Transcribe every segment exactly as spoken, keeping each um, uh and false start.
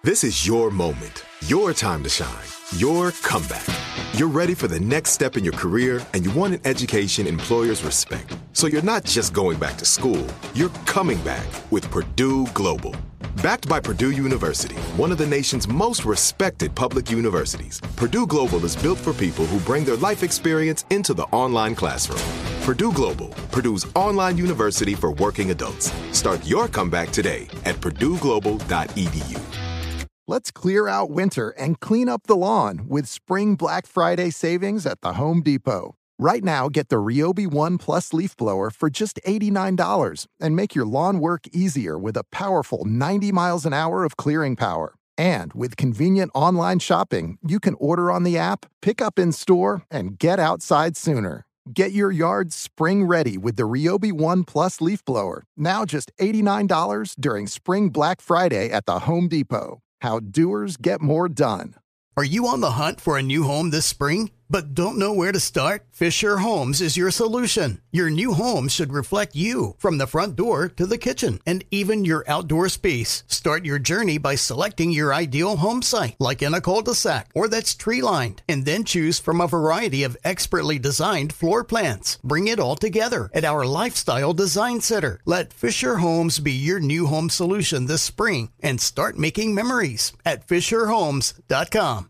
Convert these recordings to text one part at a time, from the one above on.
This is your moment, your time to shine, your comeback. You're ready for the next step in your career, and you want an education employers respect. So you're not just going back to school, you're coming back with Purdue Global. Backed by Purdue University, one of the nation's most respected public universities, Purdue Global is built for people who bring their life experience into the online classroom. Purdue Global, Purdue's online university for working adults. Start your comeback today at purdue global dot e d u. Let's clear out winter and clean up the lawn with Spring Black Friday savings at the Home Depot. Right now, get the Ryobi One Plus leaf blower for just eighty-nine dollars and make your lawn work easier with a powerful ninety miles an hour of clearing power. And with convenient online shopping, you can order on the app, pick up in store, and get outside sooner. Get your yard spring ready with the Ryobi One Plus leaf blower, now just eighty-nine dollars during Spring Black Friday at the Home Depot. How doers get more done. Are you on the hunt for a new home this spring, but don't know where to start? Fisher Homes is your solution. Your new home should reflect you, from the front door to the kitchen, and even your outdoor space. Start your journey by selecting your ideal home site, like in a cul-de-sac or that's tree-lined, and then choose from a variety of expertly designed floor plans. Bring it all together at our Lifestyle Design Center. Let Fisher Homes be your new home solution this spring, and start making memories at fisher homes dot com.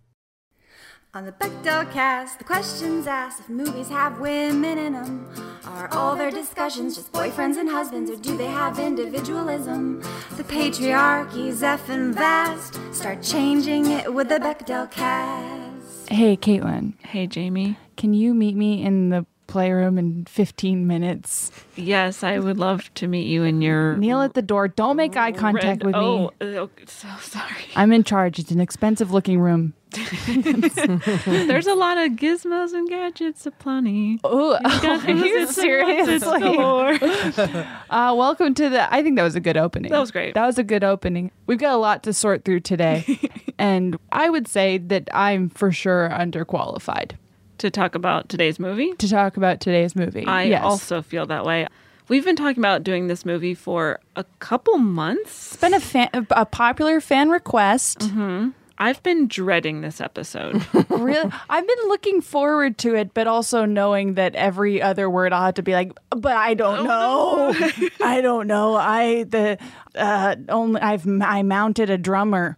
On the Bechdel cast, the questions asked if movies have women in them. Are all their discussions just boyfriends and husbands, or do they have individualism? The patriarchy's effing vast. Start changing it with the Bechdel cast. Hey, Caitlin. Hey, Jamie. Can you meet me in the playroom in fifteen minutes? Yes, I would love to meet you in your... Kneel at the door. Don't make eye contact red... with oh, me. Oh, so sorry. I'm in charge. It's an expensive looking room. There's a lot of gizmos and gadgets aplenty. Oh, are you serious? uh, welcome to the... I think that was a good opening. That was great. That was a good opening. We've got a lot to sort through today. And I would say that I'm for sure underqualified. To talk about today's movie? To talk about today's movie. I yes. also feel that way. We've been talking about doing this movie for a couple months. It's been a, fan, a popular fan request. Mm-hmm. I've been dreading this episode. Really? I've been looking forward to it, but also knowing that every other word I'll have to be like, but I don't know. know. I don't know. I the uh, only I've I mounted a drummer.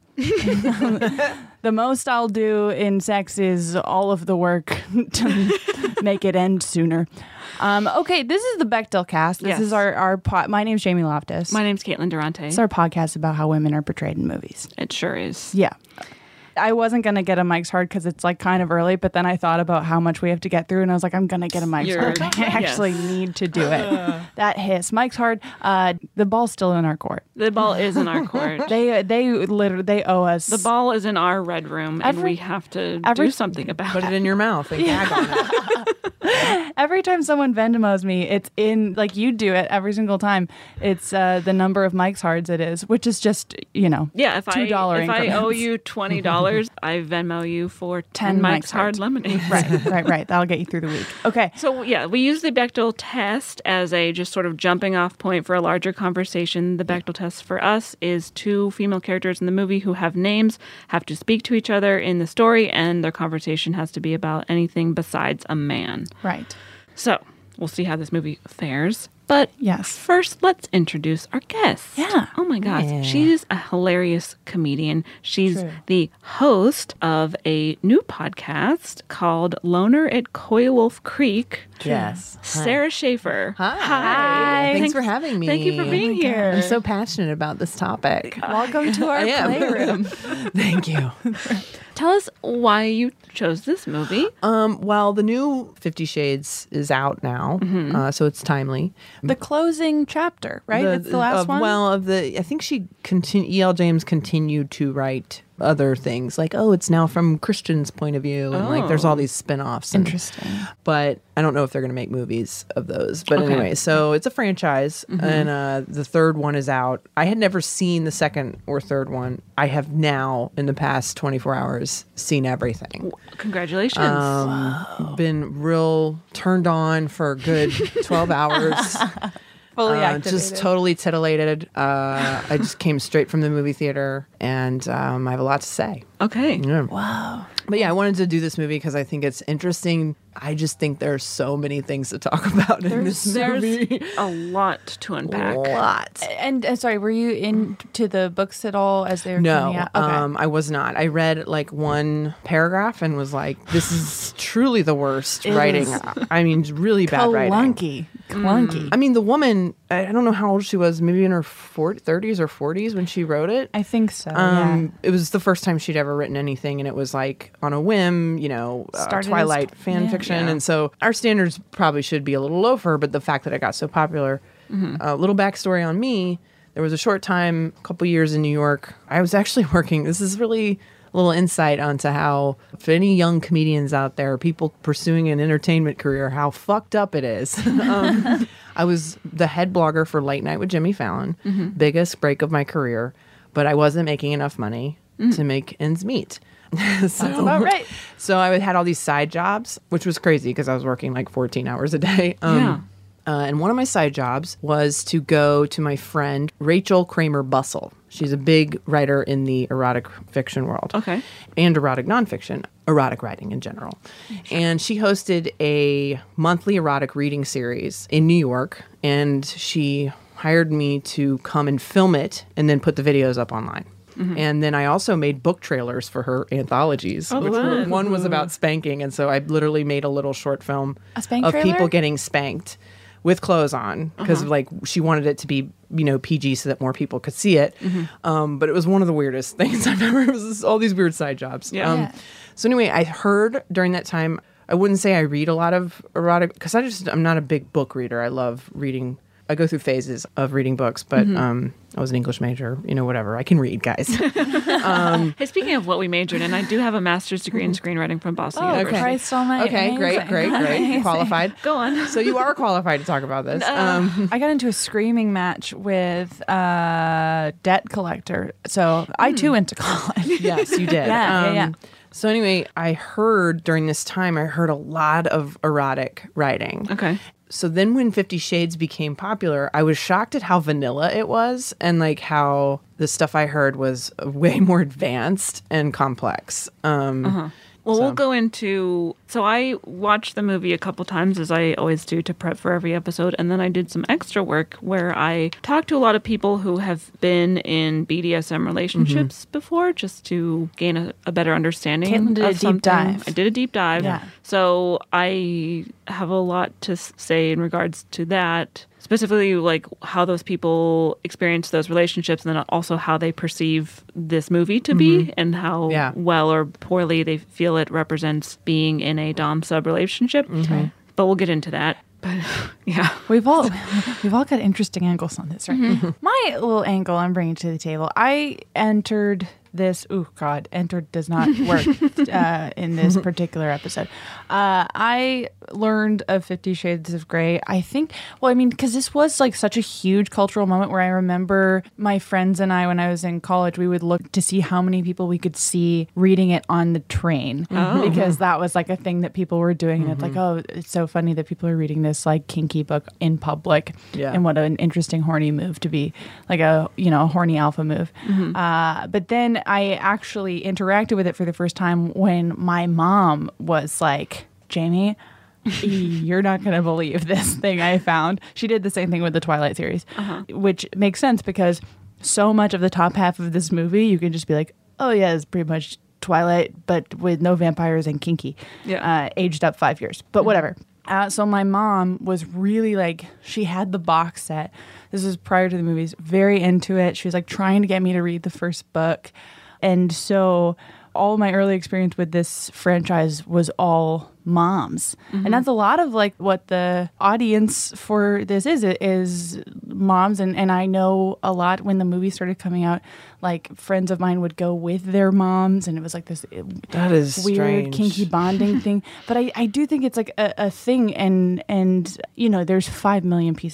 The most I'll do in sex is all of the work to make it end sooner. Um, okay, this is the Bechdel cast. This yes. is our, our pod. My name's Jamie Loftus. My name's Caitlin Durante. It's our podcast about how women are portrayed in movies. It sure is. Yeah. I wasn't going to get a Mike's Hard because it's like kind of early, but then I thought about how much we have to get through and I was like, I'm going to get a Mike's You're, Hard. I actually yes. need to do it. Uh. That hiss. Mike's Hard, uh, the ball's still in our court. The ball is in our court. they they literally, they owe us. The ball is in our red room every, and we have to every, do something about put it. Put it in your mouth and yeah. gag on it. Every time someone Venmos me, it's in, like you do it every single time. It's uh, the number of Mike's Hards it is, which is just, you know, yeah, if two dollars I, if I owe you twenty dollars, I Venmo you for ten Mike's, Mike's Hard lemonade. Right, right, right. That'll get you through the week. Okay. So, yeah, we use the Bechdel test as a just sort of jumping off point for a larger conversation. The Bechdel test for us is two female characters in the movie who have names, have to speak to each other in the story, and their conversation has to be about anything besides a man. Right. So, we'll see how this movie fares. But yes, first, let's introduce our guest. Yeah. Oh, my gosh. Yeah. She's a hilarious comedian. She's True. the host of a new podcast called Loner at Coywolf Creek. Yes. Sarah Hi. Schaefer. Hi. Hi. Thanks, Thanks for having me. Thank you for being oh here. I'm so passionate about this topic. Welcome to our playroom. Thank you. Tell us why you chose this movie. Um, well, the new Fifty Shades is out now, mm-hmm. uh, so it's timely. The closing chapter, right? The, it's the last of, one? Well, of the, I think she continu- E L. James continued to write other things like, oh, it's now from Christian's point of view, and oh. like there's all these spin-offs. And, Interesting. But I don't know if they're going to make movies of those. But okay. anyway, so it's a franchise, mm-hmm. and uh, the third one is out. I had never seen the second or third one. I have now, in the past twenty-four hours, seen everything. Congratulations. Um, been real turned on for a good twelve hours. Fully uh, activated. just totally titillated. Uh, I just came straight from the movie theater, and um, I have a lot to say. Okay. Yeah. Wow. But yeah, I wanted to do this movie because I think it's interesting. I just think there's so many things to talk about in There's, this there's movie. a lot to unpack. A lot. And uh, sorry, were you into the books at all as they were No, coming out? Okay. um, I was not. I read like one paragraph and was like, "This is truly the worst It writing." is I mean, really bad writing. clunky, clunky. I mean, the woman. I I don't know how old she was. Maybe in her thirties or forties when she wrote it. I think so. Um, yeah. It was the first time she'd ever written anything, and it was like on a whim, you know, uh, Started as- Twilight fan yeah. fiction. Yeah. And so our standards probably should be a little low for her, but the fact that it got so popular. A little backstory on me. There was a short time, a couple years in New York. I was actually working. This is really a little insight onto how, for any young comedians out there, people pursuing an entertainment career, how fucked up it is. um, I was the head blogger for Late Night with Jimmy Fallon, biggest break of my career, but I wasn't making enough money to make ends meet. so, That's about right. So I had all these side jobs, which was crazy because I was working like fourteen hours a day. Um, Yeah. Uh, and one of my side jobs was to go to my friend Rachel Kramer Bussell. She's a big writer in the erotic fiction world. Okay. And erotic nonfiction, erotic writing in general. And she hosted a monthly erotic reading series in New York. And she hired me to come and film it and then put the videos up online. And then I also made book trailers for her anthologies. Oh, which were, fun. one was about spanking. And so I literally made a little short film A spank of trailer? people getting spanked with clothes on because Uh-huh. like she wanted it to be, you know, P G so that more people could see it. Mm-hmm. Um, but it was one of the weirdest things I've ever, it was just all these weird side jobs. Yeah. Um, Yeah. So anyway, I heard during that time, I wouldn't say I read a lot of erotic because I just, I'm not a big book reader. I love reading. I go through phases of reading books, but Mm-hmm. um, I was an English major, you know, whatever. I can read, guys. Hey, speaking of what we majored in, I do have a master's degree in screenwriting from Boston Oh, University. Christ almighty. Okay, great, Amazing. great, great. Amazing. Qualified. Go on. So you are qualified to talk about this. Um, I got into a screaming match with a debt collector. So I too went to college. Yes, you did. Yeah, yeah, yeah. So anyway, I heard during this time, I heard a lot of erotic writing. Okay. So then when Fifty Shades became popular, I was shocked at how vanilla it was and like how the stuff I heard was way more advanced and complex. Um, Well, So- we'll go into. So I watched the movie a couple times, as I always do, to prep for every episode, and then I did some extra work where I talked to a lot of people who have been in B D S M relationships before, just to gain a, a better understanding. Caitlin did a of deep something. dive. I did a deep dive. Yeah. So I have a lot to s- say in regards to that. Specifically, like how those people experience those relationships, and then also how they perceive this movie to be, and how Yeah. well or poorly they feel it represents being in a dom sub relationship. But we'll get into that. But yeah, We've all we've all got interesting angles on this, right? My little angle I'm bringing to the table. I entered this. Oh God, entered does not work uh, in this particular episode. Uh, I learned of Fifty Shades of Grey. I think. Well, I mean, because this was like such a huge cultural moment where I remember my friends and I, when I was in college, we would look to see how many people we could see reading it on the train because that was like a thing that people were doing, and it's like, oh, it's so funny that people are reading this like kinky book in public. Yeah. And what an interesting horny move to be, like a, you know, a horny alpha move. Uh, but then I actually interacted with it for the first time when my mom was like, Jamie, you're not going to believe this thing I found. She did the same thing with the Twilight series, which makes sense because so much of the top half of this movie, you can just be like, oh yeah, it's pretty much Twilight, but with no vampires and kinky. Yeah. Uh, aged up five years, but whatever. Uh, so my mom was really like, she had the box set. This was prior to the movies, very into it. She was like trying to get me to read the first book. And so all my early experience with this franchise was all moms. And that's a lot of like what the audience for this is, is moms. And, and I know a lot when the movie started coming out, like friends of mine would go with their moms and it was like this That is weird strange. kinky bonding thing. But I, I do think it's like a, a thing. And, and, you know, there's five million pieces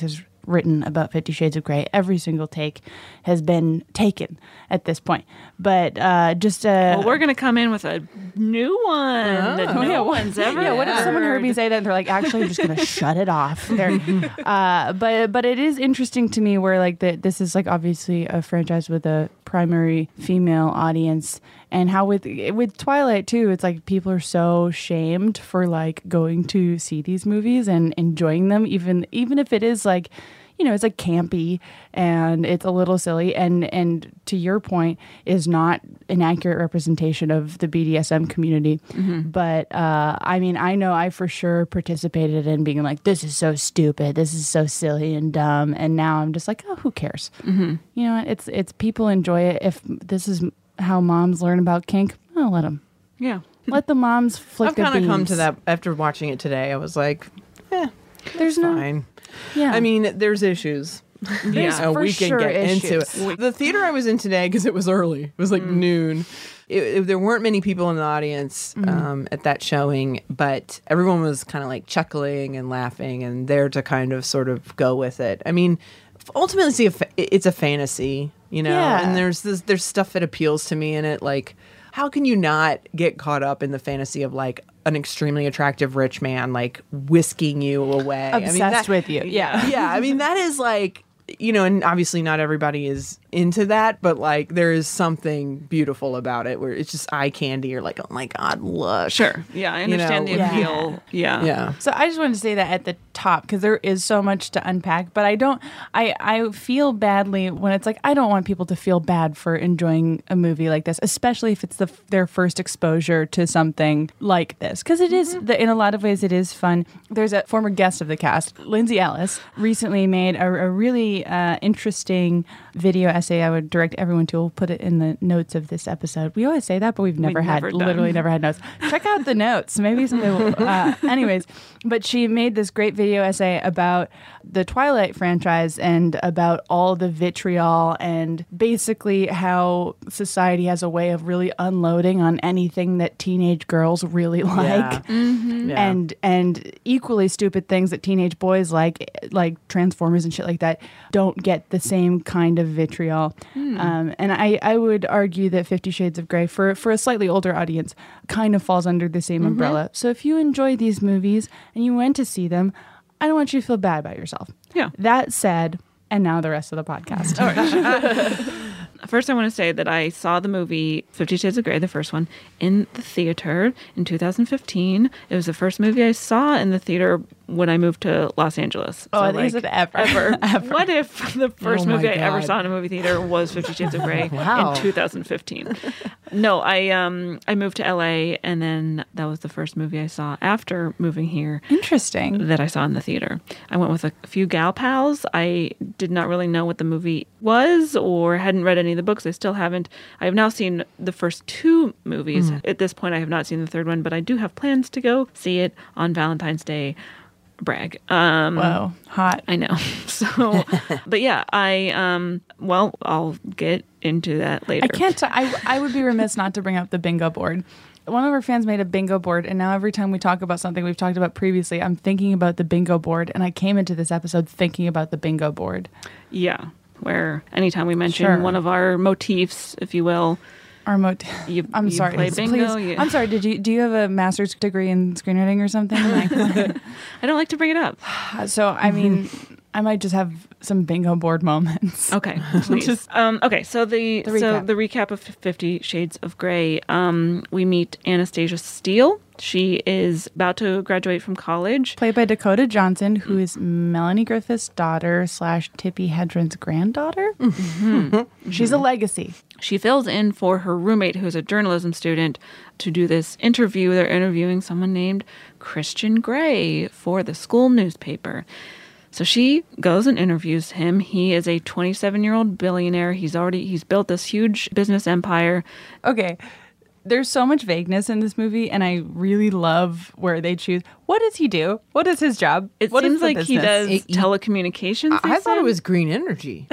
written about Fifty Shades of Grey. Every single take has been taken at this point. But uh, just uh, well, we're gonna come in with a new one that no yeah, one's ever. Yeah, what if someone heard me say that and they're like, actually, I'm just gonna shut it off. They're, uh, but but it is interesting to me where like the, this is like obviously a franchise with a primary female audience, and how with with Twilight too, it's like people are so shamed for like going to see these movies and enjoying them, even even if it is like, you know, it's like campy and it's a little silly, and and to your point, is not an accurate representation of the B D S M community. Mm-hmm. But uh, I mean, I know I for sure participated in being like, this is so stupid, this is so silly and dumb, and now I'm just like, oh, who cares? Mm-hmm. You know, it's it's people enjoy it. If this is how moms learn about kink, oh, let them. Yeah, let the moms flick I've their kind of come beans. to that after watching it today. I was like, eh, There's no. fine. Yeah, I mean, there's issues. There's Uh, for we can sure get into issues. it. The theater I was in today, because it was early, it was like noon. It, it- there weren't many people in the audience um, at that showing, but everyone was kind of like chuckling and laughing and there to kind of sort of go with it. I mean, ultimately, it's a, fa- it's a fantasy, you know, Yeah. and there's this, there's stuff that appeals to me in it. Like, how can you not get caught up in the fantasy of like an extremely attractive rich man like whisking you away? Obsessed I mean, that, with you. Yeah. yeah, I mean, that is like, you know, and obviously not everybody is into that, but like there is something beautiful about it where it's just eye candy. You're like, oh my God, look. sure. Yeah, I You know, understand the yeah. appeal. Yeah, Yeah. So I just wanted to say that at the top because there is so much to unpack, but I don't I I feel badly when it's like I don't want people to feel bad for enjoying a movie like this, especially if it's the their first exposure to something like this, because it is the, in a lot of ways it is fun. There's a former guest of the cast, Lindsay Ellis, recently made a, a really uh, interesting video essay I would direct everyone to. We'll put it in the notes of this episode. We always say that, but we've never We've had never done. literally never had notes. Check out the notes. Maybe something will, uh, anyways, but she made this great video essay about the Twilight franchise and about all the vitriol and basically how society has a way of really unloading on anything that teenage girls really like. Yeah. And and equally stupid things that teenage boys like, like Transformers and shit like that, don't get the same kind of vitriol. Um, and I, I would argue that Fifty Shades of Grey, for, for a slightly older audience, kind of falls under the same umbrella. So if you enjoy these movies and you went to see them, I don't want you to feel bad about yourself. Yeah. That said, and now the rest of the podcast. First, I want to say that I saw the movie Fifty Shades of Grey, the first one, in the theater in two thousand fifteen. It was the first movie I saw in the theater when I moved to Los Angeles. Oh, So, I think it's like, ever. ever. Ever. What if the first Oh my movie I ever God. saw in a movie theater was Fifty Shades of Grey Wow. in two thousand fifteen? No, I um I moved to L A, and then that was the first movie I saw after moving here Interesting. that I saw in the theater. I went with a few gal pals. I did not really know what the movie was or hadn't read any of the books. I still haven't. I have now seen the first two movies. At this point, I have not seen the third one, but I do have plans to go see it on Valentine's Day. Brag. Um, Whoa, hot. I know. So, but yeah, I, um, well, I'll get into that later. I can't. T- I I would be remiss not to bring up the bingo board. One of our fans made a bingo board, and now every time we talk about something we've talked about previously, I'm thinking about the bingo board, and I came into this episode thinking about the bingo board. Yeah. Where anytime we mention Sure. one of our motifs, if you will, Our mot- You- I'm you sorry. play please- bingo, you- I'm sorry. Did you do you have a master's degree in screenwriting or something? Like, I don't like to bring it up. so I mean, I might just have some bingo board moments. Okay, please. um, okay, so the, The so recap. the recap of Fifty Shades of Grey. Um, we meet Anastasia Steele. She is about to graduate from college. Played by Dakota Johnson, who is Melanie Griffith's daughter slash Tippi Hedren's granddaughter. Mm-hmm. She's a legacy. She fills in for her roommate, who's a journalism student, to do this interview. They're interviewing someone named Christian Grey for the school newspaper. So she goes and interviews him. He is a twenty-seven-year-old billionaire. He's already he's built this huge business empire. Okay. There's so much vagueness in this movie, and I really love where they choose. What does he do? What is his job? It What is seems the like he business? does It- he- telecommunications. I they thought it said. was green energy.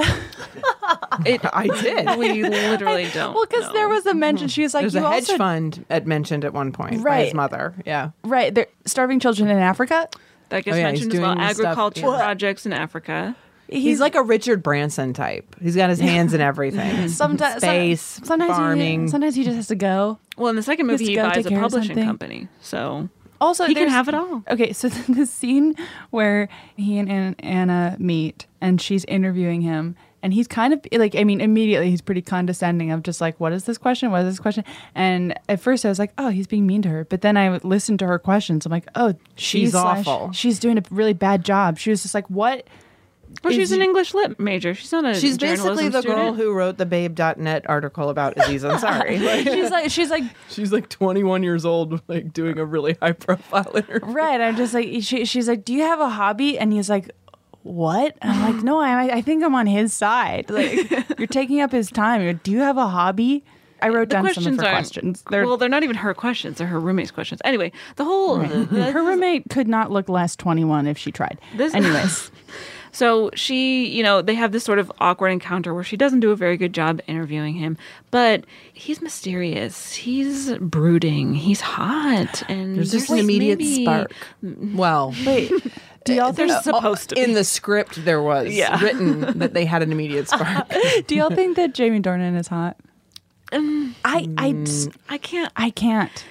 It, I did. We literally don't. Well, because know. there was a mention. She was like, There's you a hedge also, fund at mentioned at one point by Right. his mother. Yeah. right? They're starving children in Africa. That gets Oh, yeah, he's mentioned as well. doing stuff, Agriculture yeah. projects in Africa. He's, he's like a Richard Branson type. He's got his hands in everything. Sometimes, Space, sometimes farming. He, sometimes he just has to go. Well, in the second He has movie, to he go buys take a care of publishing something. company. So Also, he can there's- have it all. Okay, so the scene where he and An- Anna meet and she's interviewing him, and he's kind of like, I mean, immediately he's pretty condescending of just like, what is this question? What is this question? And at first I was like, oh, he's being mean to her. But then I listened to her questions. I'm like, oh, She's slash- awful. She's doing a really bad job. She was just like, what? Well, is she's an you- English lit major. She's not a She's basically journalism the girl student. who wrote the babe dot net article about Aziz Ansari. Like, She's like, she's like, she's like twenty-one years old, like doing a really high profile interview. right. I'm just like, she, she's like, do you have a hobby? And he's like, what? And I'm like, no, I, I think I'm on his side. Like, you're taking up his time. You're, do you have a hobby? I wrote The down some of her aren't- questions. They're, well, they're not even her questions. They're her roommate's questions. Anyway, the whole the- her roommate could not look less twenty-one if she tried. This- Anyways, So she, you know, they have this sort of awkward encounter where she doesn't do a very good job interviewing him, but he's mysterious. He's brooding. He's hot. And There's just an immediate maybe- spark. Well, wait, do y'all think There's supposed to be. in the script there was Yeah. written that they had an immediate spark. do y'all think that Jamie Dornan is hot? Um, I I just- I can't. I can't.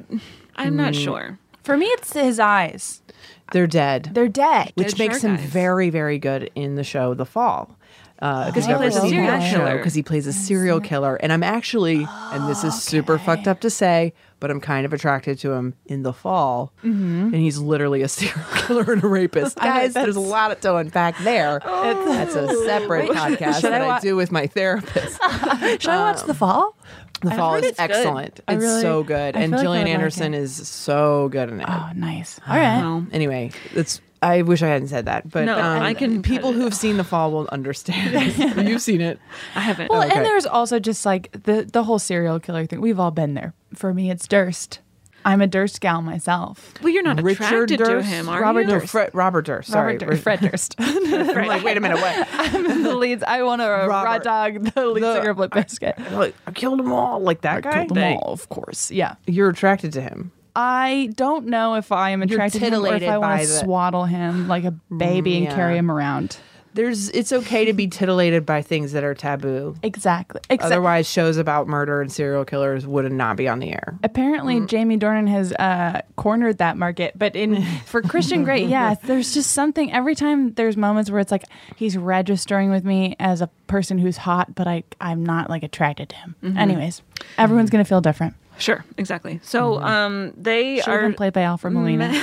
I'm not sure. For me, it's his eyes. They're dead, They're dead. which Dead makes shark him eyes. very, very good in the show The Fall. Because he plays a serial killer. Because he plays a serial killer, and I'm actually, and this is super fucked up to say, but I'm kind of attracted to him in The Fall, and he's literally a serial killer and a rapist. Guys, there's a lot to unpack there. That's a separate podcast should I that I, wa- do with my therapist. Should I watch The Fall? The Fall heard is it's good. excellent. I It's really- so good, I and feel like I Gillian would like Anderson it. is so good in it. Oh, nice. All right. Well, Anyway, it's. I wish I hadn't said that, but No, um, I can People cut it who've seen The Fall will understand. You've seen it. I haven't. Well, Okay. and there's also just like the the whole serial killer thing. We've all been there. For me, it's Durst. I'm a Durst gal myself. well, you're not Richard attracted Durst, to him, are Robert you? No, Durst. Fred, Robert Durst. Sorry, Robert Durst, Fred Durst. I'm like, wait a minute, what? I'm the leads. I want a raw Robert. dog, the lead The- singer of Limp Bizkit. Like, I killed them all, like that guy. Killed them all, of course. Yeah. You're attracted to him. I don't know if I am You're attracted to him or if titillated I want by to the- swaddle him like a baby and yeah. carry him around. There's, it's okay to be titillated by things that are taboo. Exactly. Except Otherwise, shows about murder and serial killers would not be on the air. apparently Jamie Dornan has uh, cornered that market. But in for Christian Grey, yeah, there's just something every time there's moments where it's like he's registering with me as a person who's hot, but I I'm not like attracted to him. Anyways, everyone's gonna feel different. Sure, exactly. So, um, they Should have are been played by Alfred Molina.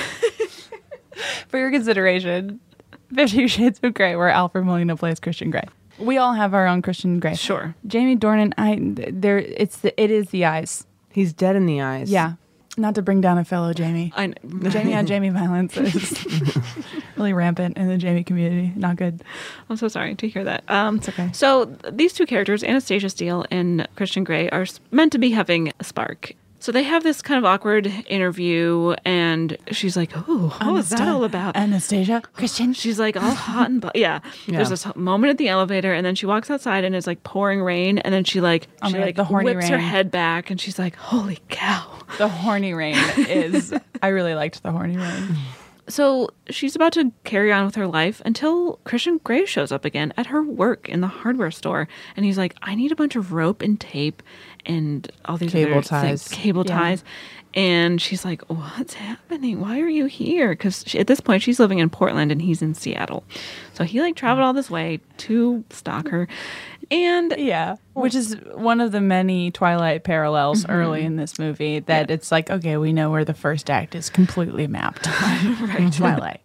For your consideration, Fifty Shades of Grey, where Alfred Molina plays Christian Grey. We all have our own Christian Grey. Sure. Jamie Dornan, I there it's the it is the eyes. He's dead in the eyes. Yeah. Not to bring down a fellow Jamie. I know. Jamie on Jamie violence is really rampant in the Jamie community. Not good. I'm so sorry to hear that. Um, It's okay. So th- these two characters, Anastasia Steele and Christian Grey, are s- meant to be having a spark. So they have this kind of awkward interview, and she's like, "Oh, what was that all about?" Anastasia? Christian? She's like all hot and bu- yeah. Yeah. There's this moment at the elevator, and then she walks outside, and it's like pouring rain, and then she like Oh my she God, like the horny whips her rain. head back, and she's like, "Holy cow!" The horny rain is. I really liked the horny rain. So she's about to carry on with her life until Christian Grey shows up again at her work in the hardware store. And he's like, I need a bunch of rope and tape and all these Cable other ties. things, cable Yeah. ties. And she's like, what's happening? Why are you here? Because at this point, she's living in Portland and he's in Seattle. So he like traveled all this way to stalk her. And Yeah. Which is one of the many Twilight parallels early in this movie that it's like, okay, we know where the first act is completely mapped on Twilight.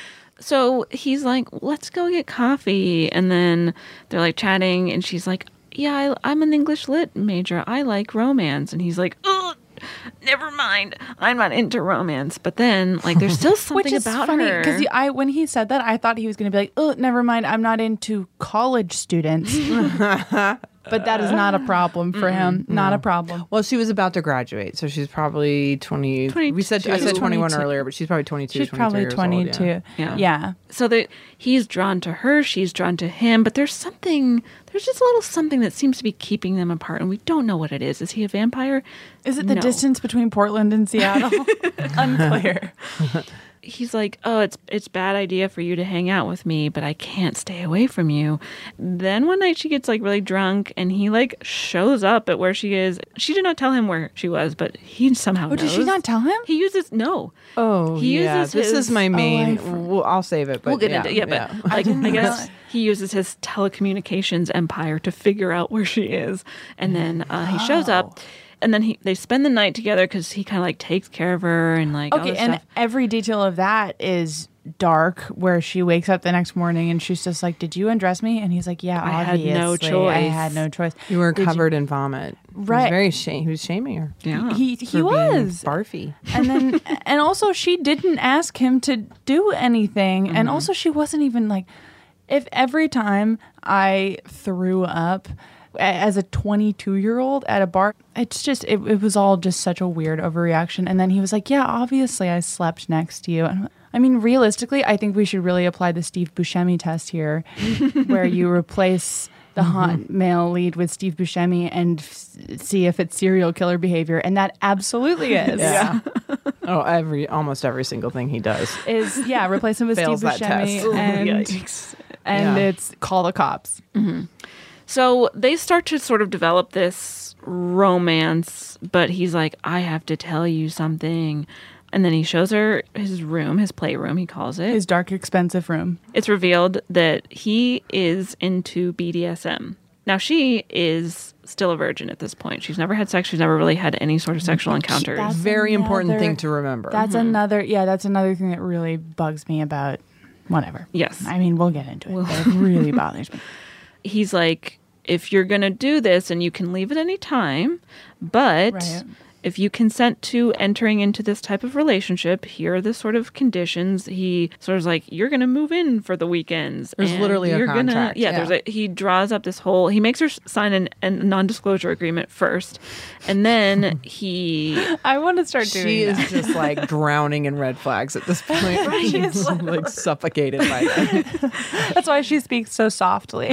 so he's like, let's go get coffee. And then they're like chatting, and she's like, yeah, I, I'm an English lit major. I like romance. And he's like, oh, never mind. I'm not into romance. But then, like, there's still something Which is about funny her. because I when he said that, I thought he was going to be like, "Oh, never mind. I'm not into college students." But that is not a problem for him. Not a problem. Well, she was about to graduate, so she's probably twenty. We said I said twenty-two. twenty-one twenty-two. earlier, but she's probably twenty-two. She's probably twenty-three years old, twenty-two. yeah. Yeah. Yeah. So that he's drawn to her, she's drawn to him, but there's something, there's just a little something that seems to be keeping them apart, and we don't know what it is. Is he a vampire? Is it the No. distance between Portland and Seattle? Unclear. he's like, oh, it's it's bad idea for you to hang out with me, but I can't stay away from you. Then one night she gets like really drunk and he like shows up at where she is. She did not tell him where she was, but he somehow Oh, knows. did she not tell him? He uses, no. Oh, He yeah. uses This his- is my main. Oh, I well, I'll save it. But We'll get yeah, into it, yeah, but like, I guess he uses his telecommunications empire to figure out where she is. And then uh, he shows up. And then he, they spend the night together because he kind of like takes care of her and like all Okay, this and stuff. every detail of that is dark, where she wakes up the next morning and she's just like, "Did you undress me?" And he's like, "Yeah, I had obviously. no I choice." had no choice. You were Did you- covered in vomit. He Right. was very shame. He was shaming her. Yeah. He he for being was. barfy. And then and also she didn't ask him to do anything, and also she wasn't even like, if every time I threw up a- as a twenty-two year old at a bar, it's just it, it was all just such a weird overreaction. And then he was like, "Yeah, obviously I slept next to you." And I mean, realistically, I think we should really apply the Steve Buscemi test here, where you replace the hot male lead with Steve Buscemi and f- see if it's serial killer behavior, and that absolutely is. Yeah. oh, every almost every single thing he does. Is yeah, replace him with Fails Steve that Buscemi, test. and Yikes. and Yeah. it's call the cops. So they start to sort of develop this romance, but he's like, I have to tell you something. And then he shows her his room, his playroom, he calls it. His dark, expensive room. It's revealed that he is into B D S M. Now, she is still a virgin at this point. She's never had sex. She's never really had any sort of sexual encounters. That's Very important another- thing to remember. That's another, yeah, that's another thing that really bugs me about whatever. Yes. I mean, we'll get into it, but it really bothers me. He's like, if you're going to do this, and you can leave at any time, but Right. if you consent to entering into this type of relationship, here are the sort of conditions. He sort of like, you're going to move in for the weekends. There's and literally a you're gonna- contract, yeah, yeah. there's a, he draws up this whole, he makes her s- sign an, a non-disclosure agreement first. And then he, I want to start doing She that. is just like drowning in red flags at this point. She's like suffocated by them. That's why she speaks so softly.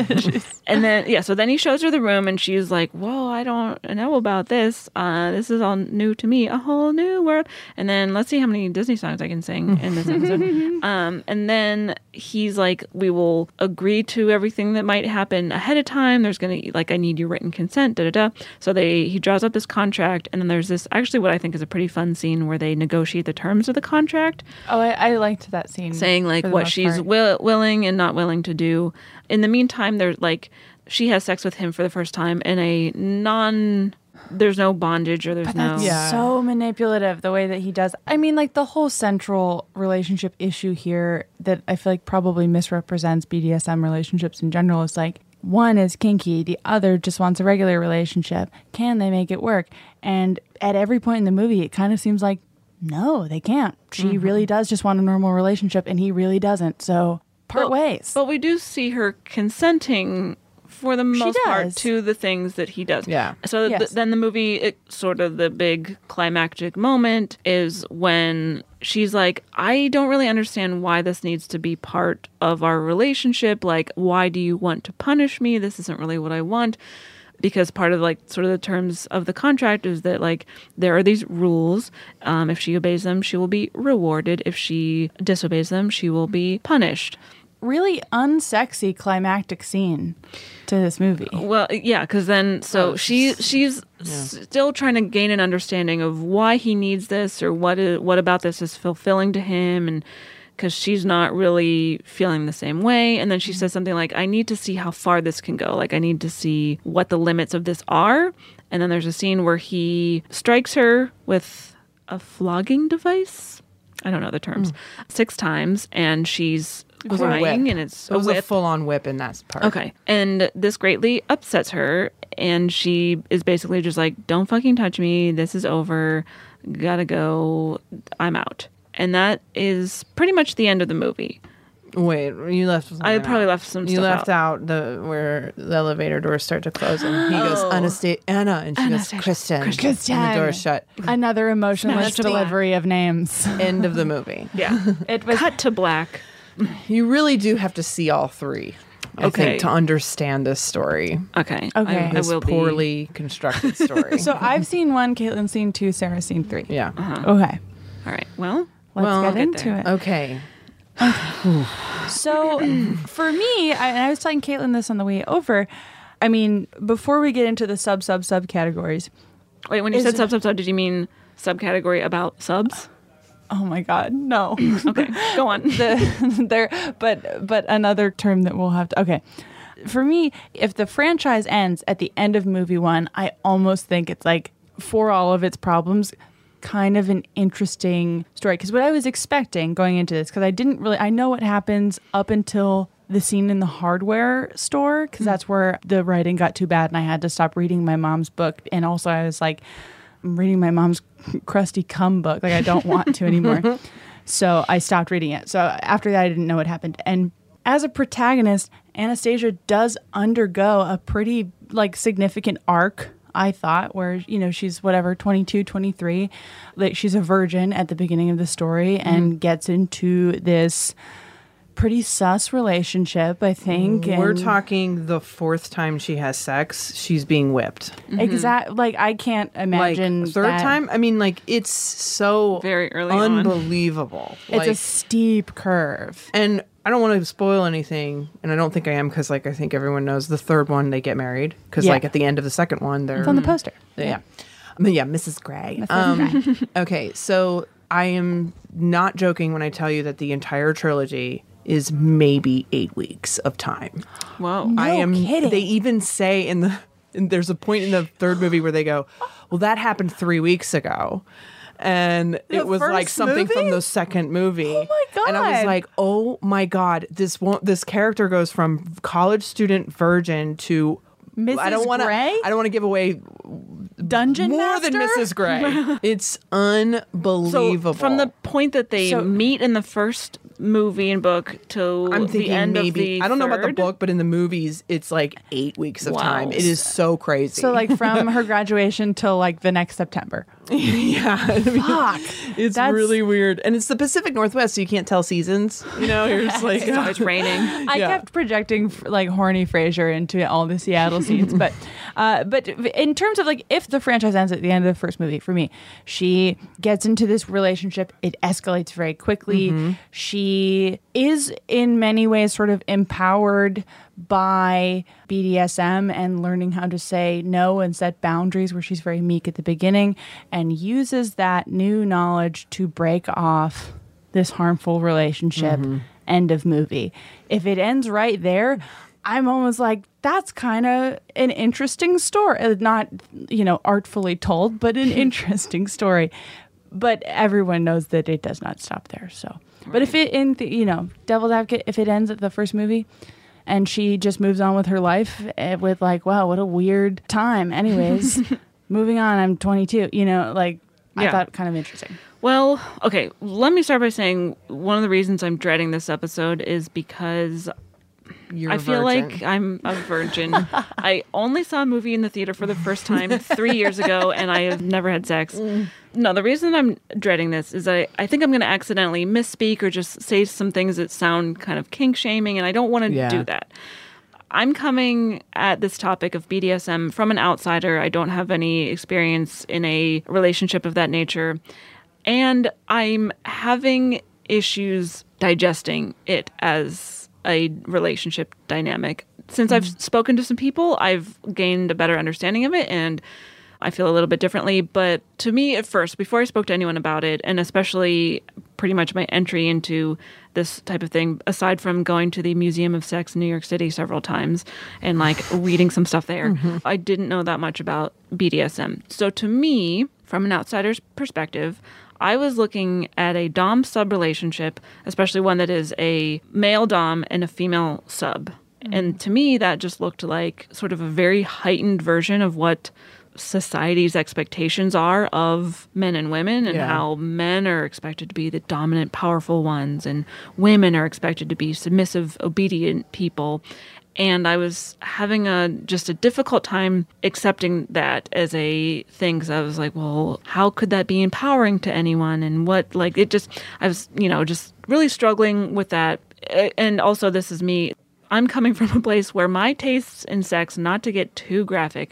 and then, yeah, so then he shows her the room and she's like, whoa, I don't know about this. Uh, this is all new to me, a whole new world. And then let's see how many Disney songs I can sing in this episode. um, and then he's like, we will agree to everything that might happen ahead of time. There's going to, like, I need your written consent, da da da. So they, he draws up this contract. And then there's this, actually what I think is a pretty fun scene where they negotiate the terms of the contract. Oh, I, I liked that scene. Saying like for the what most she's part. will, willing and not willing to do. In the meantime, there's like she has sex with him for the first time in a non. There's no bondage or there's But no. that's Yeah. so manipulative the way that he does. I mean, like the whole central relationship issue here that I feel like probably misrepresents B D S M relationships in general is like one is kinky, the other just wants a regular relationship. Can they make it work? And at every point in the movie, it kind of seems like no, they can't. She Mm-hmm. really does just want a normal relationship, and he really doesn't. So part But- ways. But we do see her consenting for the most part does. to the things that he does. Yeah. So th- Yes. then the movie, it, sort of the big climactic moment is when she's like, I don't really understand why this needs to be part of our relationship. Like, why do you want to punish me? This isn't really what I want. Because part of like sort of the terms of the contract is that like there are these rules. Um, if she obeys them, she will be rewarded. If she disobeys them, she will be punished. Really unsexy climactic scene to this movie. Well, yeah, because then so Oh, she she's still trying to gain an understanding of why he needs this or what is, what about this is fulfilling to him, and because she's not really feeling the same way. And then she says something like, I need to see how far this can go. Like, I need to see what the limits of this are. And then there's a scene where he strikes her with a flogging device. I don't know the terms. Six times, and she's was a crying, whip. and it's It was a a whip. full-on whip in that part. Okay. And this greatly upsets her. And she is basically just like, don't fucking touch me. This is over. Gotta go. I'm out. And that is pretty much the end of the movie. Wait, you left. I something probably out. left some You stuff left out. out. the where the elevator doors start to close, and he goes, Anastasia, Anna, and she Anastasia, goes, Kristen, Kristen. and the door's shut. Another emotionless Smash the delivery of names. End of the movie. Yeah. It was Cut to black. You really do have to see all three. I Okay. think, to understand this story. Okay. Okay. I, I This will be. poorly constructed story. So I've seen one, Caitlin's seen two, Sarah's seen three. yeah. Uh-huh. Okay. All right. Well, let's Well, get I'll get into there. it. Okay. So for me, I, and I was telling Caitlin this on the way over. I mean, before we get into the sub sub sub categories. Wait, when you Is said it- sub sub sub, did you mean subcategory about subs? Oh my God, no. Okay, go on. the, there, but but another term that we'll have to. Okay, for me, if the franchise ends at the end of movie one, I almost think it's like, for all of its problems, kind of an interesting story. Because what I was expecting going into this, because I didn't really, I know what happens up until the scene in the hardware store, because that's where the writing got too bad and I had to stop reading my mom's book. And also I was like, I'm reading my mom's crusty cum book. Like, I don't want to anymore. So I stopped reading it. So after that, I didn't know what happened. And as a protagonist, Anastasia does undergo a pretty like significant arc, I thought, where, you know, she's whatever, twenty-two, twenty-three. Like, she's a virgin at the beginning of the story and mm-hmm. gets into this pretty sus relationship, I think. We're and talking the fourth time she has sex, she's being whipped. Mm-hmm. Exactly. Like, I can't imagine. Like, third that. time? I mean, like, it's so very early on. unbelievable. It's like, a steep curve. And I don't want to spoil anything, and I don't think I am, because, like, I think everyone knows the third one, they get married. Because, Yeah. like, at the end of the second one, they're... It's on the poster. Yeah. yeah. I mean, yeah, Missus Gray. Missus Um, Gray. Okay, so I am not joking when I tell you that the entire trilogy is maybe eight weeks of time. Whoa. No I am kidding. They even say in the and there's a point in the third movie where they go, well, that happened three weeks ago. And The it was like first something movie? from the second movie. Oh my God. And I was like, oh my God, this one, this character goes from college student virgin to Missus I don't want to Gray? I don't want to give away Dungeon more Master? than Missus Gray. It's unbelievable. So from the point that they So- meet in the first movie and book till I'm the thinking end maybe of the I don't know about the third? book, but in the movies, it's like eight weeks of Wow. time. It is so crazy. So, like, from her graduation till like the next September. yeah, I mean, Fuck. it's That's- really weird, and it's the Pacific Northwest, so you can't tell seasons. You know, you're just like, So it's raining. I Yeah. kept projecting f- like horny Frasier into all the Seattle scenes, but uh, but in terms of like if the franchise ends at the end of the first movie, for me, she gets into this relationship. It escalates very quickly. Mm-hmm. She is in many ways sort of empowered by B D S M and learning how to say no and set boundaries, where she's very meek at the beginning and uses that new knowledge to break off this harmful relationship. Mm-hmm. End of movie. If it ends right there, I'm almost like, that's kind of an interesting story. Uh, Not, you know, artfully told, but an interesting story. But everyone knows that it does not stop there. So, but if it, in the, you know, devil's advocate, if it ends at the first movie and she just moves on with her life uh, with like, wow, what a weird time. Anyways, moving on, I'm twenty-two, you know, like, I Yeah. thought kind of interesting. Well, okay, let me start by saying one of the reasons I'm dreading this episode is because you're I a feel virgin. like I'm a virgin. I only saw a movie in the theater for the first time three years ago, and I have never had sex. Mm. No, the reason I'm dreading this is I, I think I'm going to accidentally misspeak or just say some things that sound kind of kink shaming, and I don't want to Yeah. do that. I'm coming at this topic of B D S M from an outsider. I don't have any experience in a relationship of that nature. And I'm having issues digesting it as a relationship dynamic. Since I've spoken to some people, I've gained a better understanding of it, and I feel a little bit differently. But to me, at first, before I spoke to anyone about it, and especially pretty much my entry into this type of thing, aside from going to the Museum of Sex in New York City several times and like reading some stuff there, mm-hmm. I didn't know that much about B D S M. So to me, from an outsider's perspective, I was looking at a dom sub relationship, especially one that is a male dom and a female sub. Mm-hmm. And to me, that just looked like sort of a very heightened version of what society's expectations are of men and women, and Yeah. how men are expected to be the dominant, powerful ones, and women are expected to be submissive, obedient people. And I was having a just a difficult time accepting that as a thing, because I was like, well, how could that be empowering to anyone? And what, like, it just, I was, you know, just really struggling with that. And also, this is me. I'm coming from a place where my tastes in sex, not to get too graphic,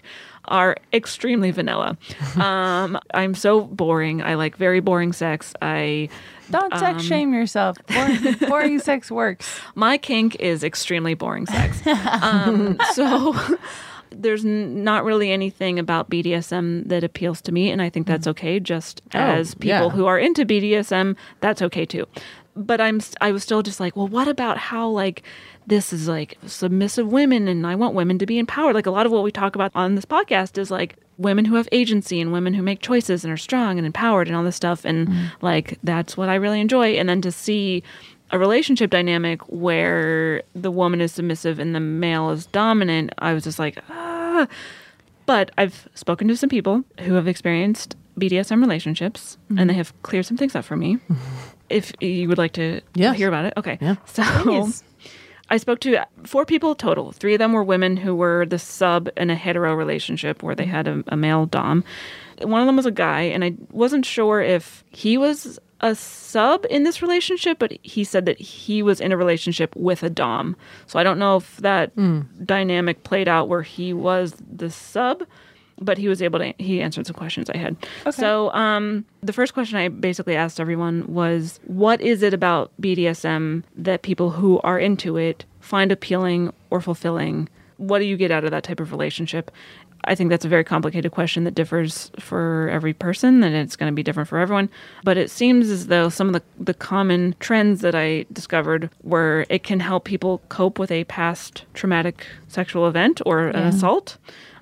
are extremely vanilla. Um, I'm so boring. I like very boring sex. I Don't sex shame yourself. Boring, boring sex works. My kink is extremely boring sex. Um, so there's n- not really anything about B D S M that appeals to me, and I think that's okay. Just Oh, as people yeah. who are into B D S M, that's okay too. But I'm st- I was still just like, well, what about how like this is like submissive women, and I want women to be empowered. Like a lot of what we talk about on this podcast is like women who have agency and women who make choices and are strong and empowered and all this stuff. And mm. like that's what I really enjoy. And then to see a relationship dynamic where the woman is submissive and the male is dominant, I was just like, ah. But I've spoken to some people who have experienced B D S M relationships, mm-hmm. and they have cleared some things up for me. If you would like to yes. hear about it. Okay. Yeah. So Please. I spoke to four people total. Three of them were women who were the sub in a hetero relationship where they had a, a male dom. One of them was a guy, and I wasn't sure if he was a sub in this relationship, but he said that he was in a relationship with a dom. So I don't know if that mm. dynamic played out where he was the sub, but he was able to, he answered some questions I had. Okay. So um, the first question I basically asked everyone was, what is it about B D S M that people who are into it find appealing or fulfilling? What do you get out of that type of relationship? I think that's a very complicated question that differs for every person, and it's going to be different for everyone. But it seems as though some of the, the common trends that I discovered were it can help people cope with a past traumatic sexual event or an yeah. assault.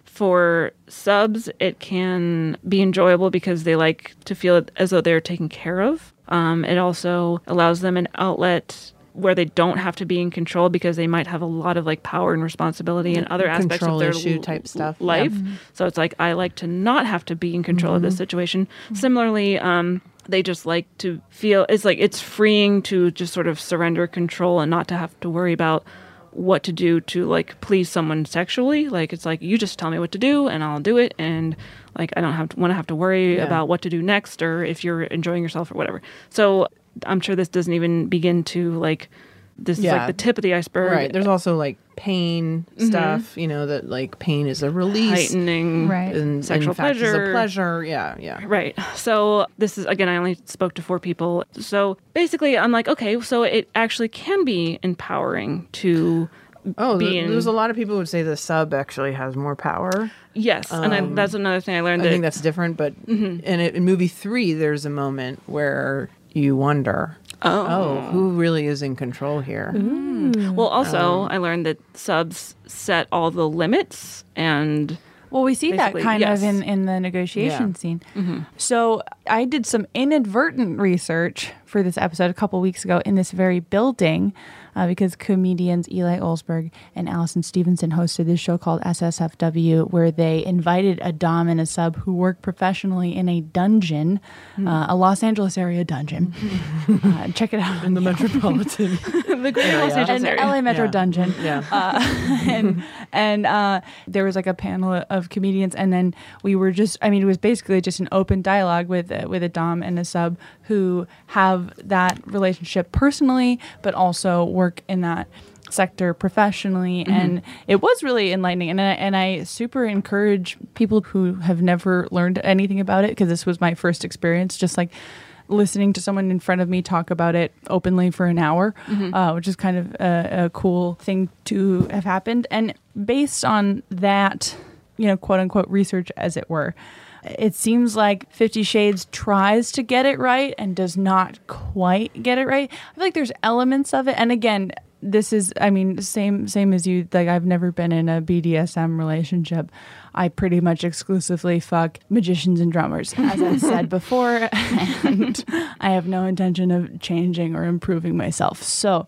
For subs, it can be enjoyable because they like to feel as though they're taken care of. Um, it also allows them an outlet where they don't have to be in control because they might have a lot of like power and responsibility and other aspects control of their issue l- type stuff. life. Yeah. Mm-hmm. So it's like, I like to not have to be in control mm-hmm. of this situation. Mm-hmm. Similarly, um, they just like to feel, it's like it's freeing to just sort of surrender control and not to have to worry about what to do to like please someone sexually. Like it's like, you just tell me what to do and I'll do it, and like I don't have to want to have to worry yeah. about what to do next or if you're enjoying yourself or whatever. So I'm sure this doesn't even begin to like this yeah. is like the tip of the iceberg. Right. There's also like pain mm-hmm. stuff, you know, that like pain is a release. Heightening right. and sexual in fact, pleasure. Is a pleasure. Yeah, yeah. Right. So this is, again, I only spoke to four people. So basically I'm like, okay, so it actually can be empowering to Oh, be the, in... there's a lot of people who would say the sub actually has more power. Yes. Um, and I, that's another thing I learned. I that, think that's different. But mm-hmm. in, it, in movie three, there's a moment where you wonder, Oh. oh, who really is in control here? Mm. Well, also, um, I learned that subs set all the limits and... Well, we see that kind yes. of in, in the negotiation yeah. scene. Mm-hmm. So I did some inadvertent research for this episode a couple weeks ago in this very building uh, because comedians Eli Olsberg and Allison Stevenson hosted this show called S S F W, where they invited a dom and a sub who work professionally in a dungeon, mm. uh, a Los Angeles area dungeon. uh, check it out. In the metropolitan. the great Los Angeles An area. L A Metro yeah. dungeon. Yeah. Uh, and and uh, there was like a panel of comedians, and then we were just, I mean, it was basically just an open dialogue with uh, with a dom and a sub who have that relationship personally, but also work in that sector professionally. Mm-hmm. And it was really enlightening. And I, and I super encourage people who have never learned anything about it, because this was my first experience, just like listening to someone in front of me talk about it openly for an hour, mm-hmm. uh, which is kind of a, a cool thing to have happened. And based on that, you know, quote unquote research, as it were, it seems like Fifty Shades tries to get it right and does not quite get it right. I feel like there's elements of it. And again, this is, I mean, same same as you, like I've never been in a B D S M relationship. I pretty much exclusively fuck magicians and drummers, as I said before, and I have no intention of changing or improving myself. So,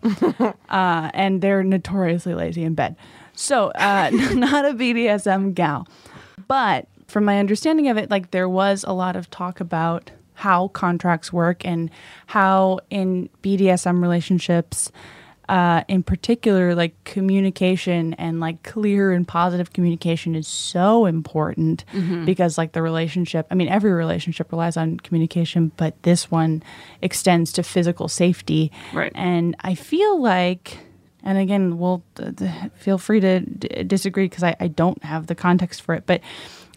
uh, and they're notoriously lazy in bed. So, uh, not a B D S M gal. But from my understanding of it, like there was a lot of talk about how contracts work and how in B D S M relationships, uh, in particular, like communication and like clear and positive communication is so important mm-hmm. because like the relationship, I mean, every relationship relies on communication, but this one extends to physical safety. Right. And I feel like, and again, we'll uh, feel free to d- disagree because I, I don't have the context for it, but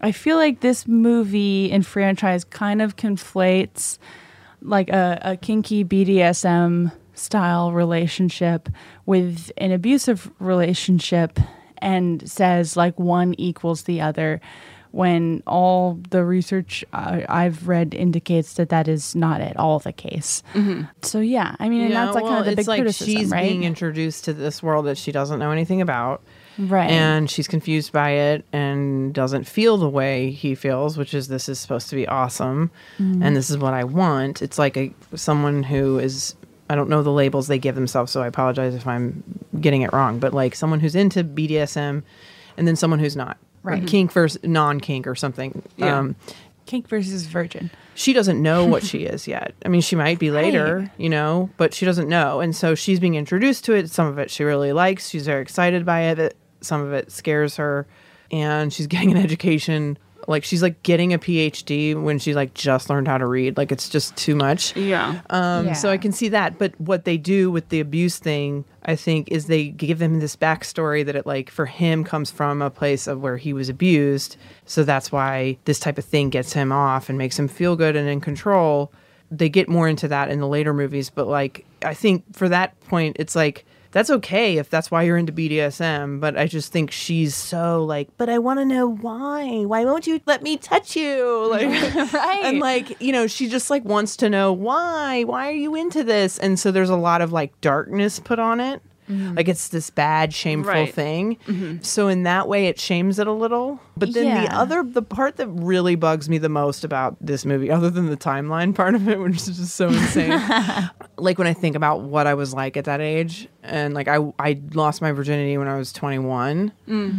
I feel like this movie and franchise kind of conflates like a, a kinky B D S M style relationship with an abusive relationship and says like one equals the other, when all the research uh, I've read indicates that that is not at all the case. Mm-hmm. So yeah, I mean, and Yeah, that's like well, kind of the it's big like criticism, she's right? being introduced to this world that she doesn't know anything about. Right. And she's confused by it and doesn't feel the way he feels, which is this is supposed to be awesome Mm-hmm. and this is what I want. It's like a someone who is, I don't know the labels they give themselves, so I apologize if I'm getting it wrong, but like someone who's into B D S M and then someone who's not. Right. Like kink versus non-kink or something. Yeah. Um, Kink versus virgin. she doesn't know what she is yet. I mean, she might be later, Right. you know, but she doesn't know. And so she's being introduced to it. Some of it she really likes. She's very excited by it. Some of it scares her. And she's getting an education. Like, she's like getting a P H D when she like just learned how to read. Like, it's just too much. Yeah. Um, Yeah. So I can see that. But what they do with the abuse thing, I think, is they give him this backstory that it, like, for him comes from a place of where he was abused. So that's why this type of thing gets him off and makes him feel good and in control. They get more into that in the later movies. But, like, I think for that point, it's like, that's okay if that's why you're into B D S M, but I just think she's so like, but I want to know why. Why won't you let me touch you? Like, Right. and like, you know, she just like wants to know why. Why are you into this? And so there's a lot of like darkness put on it. Mm-hmm. Like it's this bad, shameful Right. thing. So in that way, it shames it a little. But then the Yeah. other, the part that really bugs me the most about this movie, other than the timeline part of it, which is just so insane, like when I think about what I was like at that age, and like I, I lost my virginity when I was twenty-one.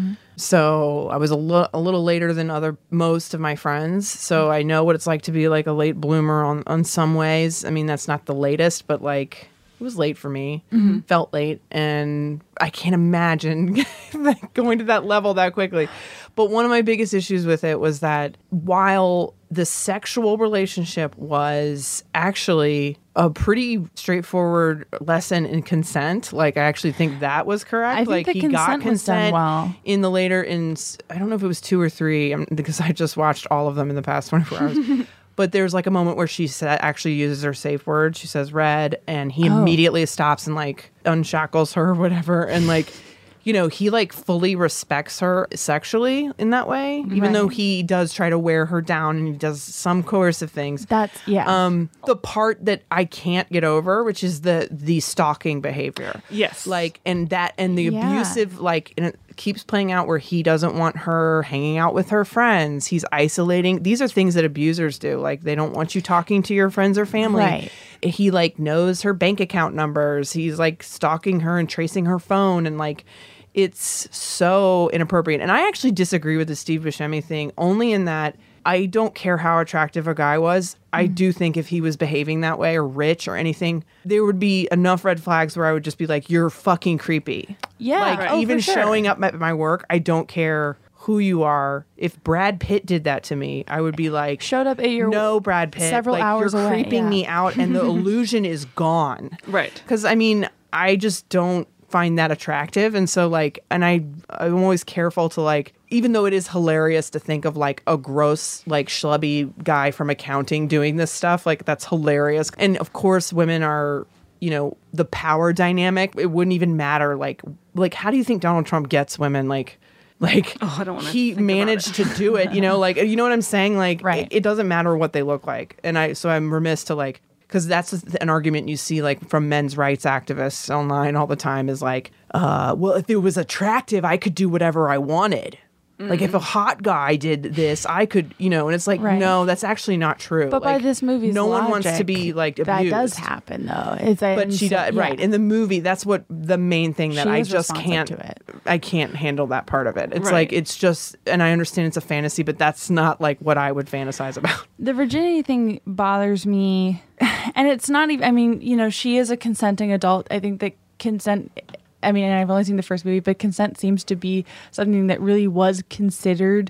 So I was a, lo- a little later than other most of my friends. So I know what it's like to be like a late bloomer on, on some ways. I mean, that's not the latest, but like it was late for me. Felt late, and I can't imagine going to that level that quickly. But one of my biggest issues with it was that while the sexual relationship was actually a pretty straightforward lesson in consent, like I actually think that was correct. I think like the he got consent was done consent well. in the later in s- I don't know if it was two or three um, because I just watched all of them in the past twenty-four hours. But there's like a moment where she sa- actually uses her safe word. She says red, and he Oh. immediately stops and like unshackles her or whatever. And like, you know, he like fully respects her sexually in that way, even though Right. he does try to wear her down and he does some coercive things. That's yeah. Um, the part that I can't get over, which is the the stalking behavior. Yes. Like, and that, and the Yeah. abusive, like, and it keeps playing out where he doesn't want her hanging out with her friends. He's isolating. These are things that abusers do. Like, they don't want you talking to your friends or family. Right. He, like, knows her bank account numbers. He's, like, stalking her and tracing her phone. And, like, it's so inappropriate. And I actually disagree with the Steve Buscemi thing, only in that I don't care how attractive a guy was. I do think if he was behaving that way or rich or anything, there would be enough red flags where I would just be like, you're fucking creepy. Yeah. Like, Right. Oh, even for sure. showing up at my work, I don't care who you are. If Brad Pitt did that to me, I would be like, Showed up at your no, Brad Pitt. several like, hours you're away, creeping yeah. me out and the illusion is gone. Right. Because, I mean, I just don't find that attractive. And so, like, and I, I'm always careful to, like, even though it is hilarious to think of, like, a gross, like, schlubby guy from accounting doing this stuff, like, that's hilarious. And, of course, women are, you know, the power dynamic. It wouldn't even matter. Like, like, how do you think Donald Trump gets women? Like, like Oh, I don't wanna he think about managed to do it, you know, like, you know what I'm saying? Like, Right. it, it doesn't matter what they look like. And I, so I'm remiss to, like, because that's an argument you see, like, from men's rights activists online all the time is like, uh, well, if it was attractive, I could do whatever I wanted. Like, if a hot guy did this, I could, you know, and it's like, Right. no, that's actually not true. But by Like, this movie's no one wants to logic, be, like, abused. that does happen though. It's a, But she does, right. In the movie, that's what the main thing that She I is just responsive can't, to it. I can't handle that part of it. It's Right. like, it's just, and I understand it's a fantasy, but that's not like what I would fantasize about. The virginity thing bothers me, and it's not even. I mean, you know, she is a consenting adult. I think that consent. I mean, and I've only seen the first movie, but consent seems to be something that really was considered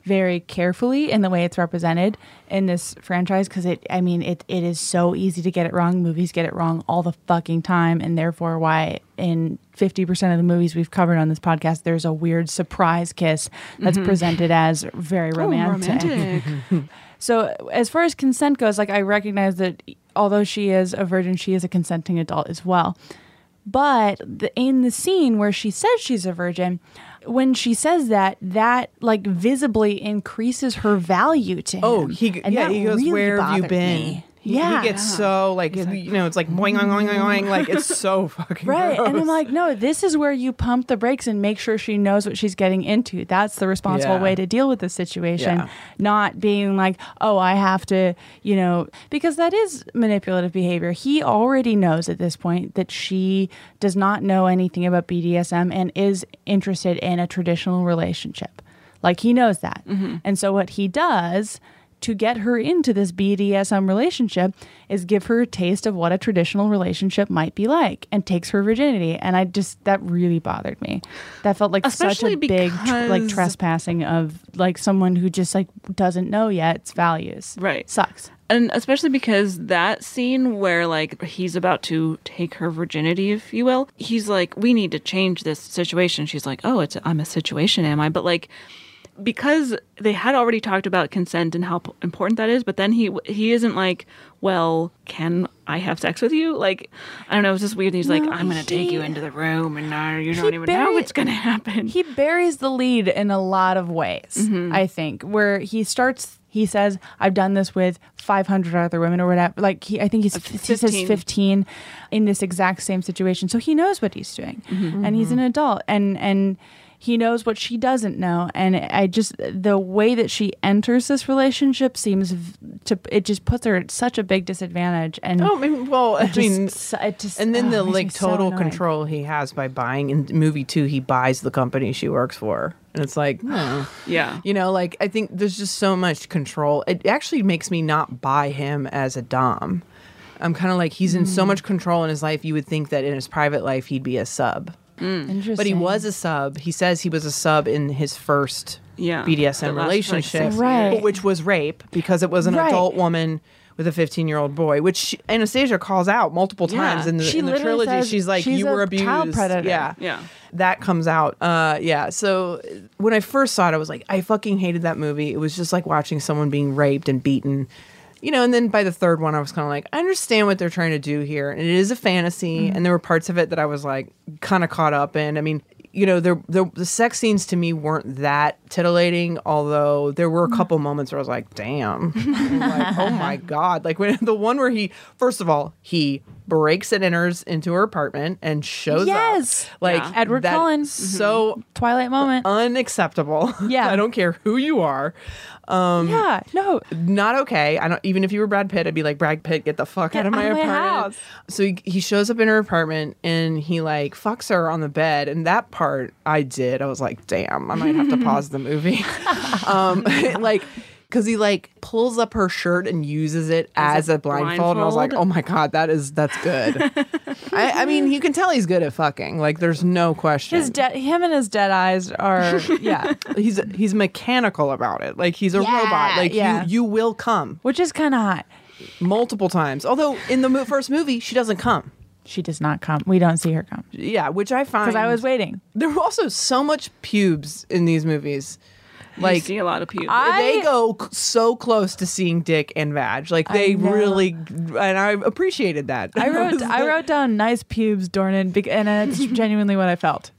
very carefully in the way it's represented in this franchise, because it I mean it it is so easy to get it wrong. Movies get it wrong all the fucking time, and therefore why in fifty percent of the movies we've covered on this podcast there's a weird surprise kiss that's mm-hmm. presented as very romantic. Oh, romantic. So as far as consent goes, like I recognize that although she is a virgin, she is a consenting adult as well. But the, in the scene where she says she's a virgin, when she says that, that like visibly increases her value to him. Oh, he and yeah, that he goes, really "Where have you bothered been?" me. He, yeah, he gets so like, you know, it's like boing, boing, boing, boing, boing, like it's so fucking right. gross. And I'm like, no, this is where you pump the brakes and make sure she knows what she's getting into. That's the responsible Yeah. way to deal with the situation, Yeah. not being like, oh, I have to, you know, because that is manipulative behavior. He already knows at this point that she does not know anything about B D S M and is interested in a traditional relationship. Like he knows that. Mm-hmm. And so what he does to get her into this B D S M relationship is give her a taste of what a traditional relationship might be like and takes her virginity. And I just, that really bothered me. That felt like Especially such a big tr- like because- trespassing of like someone who just like doesn't know yet its values. Right. Sucks. And especially because that scene where like he's about to take her virginity, if you will, he's like, we need to change this situation. She's like, oh, it's I'm a situation, am I? But like, because they had already talked about consent and how p- important that is, but then he he isn't like, well, can I have sex with you? Like, I don't know, it's just weird. He's like, No, I'm going to take he- you into the room and now you He don't even know buried- what's going to happen. He buries the lead in a lot of ways, Mm-hmm. I think, where he starts, he says, I've done this with five hundred other women or whatever. Like, he, I think he's, he says fifteen. fifteen in this exact same situation. So he knows what he's doing. Mm-hmm. And he's an adult. And, and, he knows what she doesn't know, and I just the way that she enters this relationship seems v- to it just puts her at such a big disadvantage. And Oh, I mean, well, I it mean, just, it just and then oh, the it makes like me so total annoyed. control he has by buying in movie two, he buys the company she works for, and it's like, no. yeah. You know, like I think there's just so much control. It actually makes me not buy him as a dom. I'm kind of like he's in so much control in his life. You would think that in his private life he'd be a sub. Interesting. But he was a sub. He says he was a sub in his first Yeah. B D S M The last, like, relationship, six Right. years. which was rape because it was an Right. adult woman with a fifteen-year-old boy, which she, Anastasia calls out multiple times Yeah. in the, She in the literally trilogy. says She's like, she's "You a were abused." child predator. Yeah, Yeah. that comes out. Uh, yeah. So when I first saw it, I was like, I fucking hated that movie. It was just like watching someone being raped and beaten. You know, and then by the third one, I was kind of like, I understand what they're trying to do here. And it is a fantasy. Mm-hmm. And there were parts of it that I was like kind of caught up in. I mean, you know, there, there, the sex scenes to me weren't that titillating, although there were a couple moments where I was like, damn. I'm like, oh my God. Like when the one where he, first of all, he breaks and enters into her apartment and shows Yes. up. Like Yeah. Edward that- Cullen. So Twilight moment. unacceptable. Yeah. I don't care who you are. yeah. No. Not okay. I don't even if you were Brad Pitt, I'd be like, Brad Pitt, get the fuck Get out of my out of my apartment. house. So he, he shows up in her apartment and he like fucks her on the bed. And that part I did. I was like, damn, I might have to pause the movie. um, like because he like pulls up her shirt and uses it as, a a blindfold. And I was like, blindfold? oh my God, that is that's good. I, I mean, you can tell he's good at fucking. Like, there's no question. His de- him and his dead eyes are yeah, he's he's mechanical about it. Like he's a Yeah, robot. Like yeah. you you will come which is kind of hot. multiple times. Although in the mo- first movie she doesn't come. She does not come. We don't see her come Yeah, which I find because I was waiting. There were also so much pubes in these movies. You Like see a lot of pubes. I- they go c- so close to seeing dick and vag. Like they know. really, and I appreciated that. I wrote was I like- wrote down nice pubes, Dornan, bec- and it's genuinely what I felt.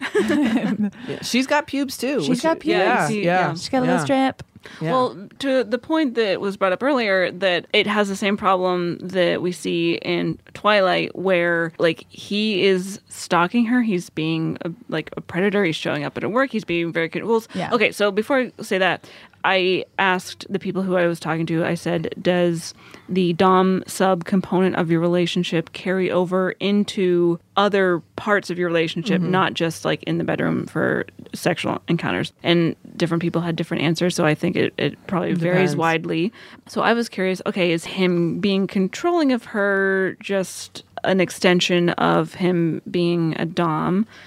Yeah, she's got pubes too. She's which- got pubes. Yeah, You see- yeah. yeah. She's got a yeah. little strip. Yeah. Well, to the point that was brought up earlier, that it has the same problem that we see in Twilight, where like he is stalking her, he's being a, like a predator, he's showing up at her work, he's being very good. Well, Yeah. okay, so before I say that, I asked the people who I was talking to, I said, does the Dom sub component of your relationship carry over into other parts of your relationship, Mm-hmm. not just like in the bedroom for sexual encounters? And different people had different answers, so I think it, it probably varies Depends. widely. So I was curious, okay, is him being controlling of her just an extension of him being a Dom?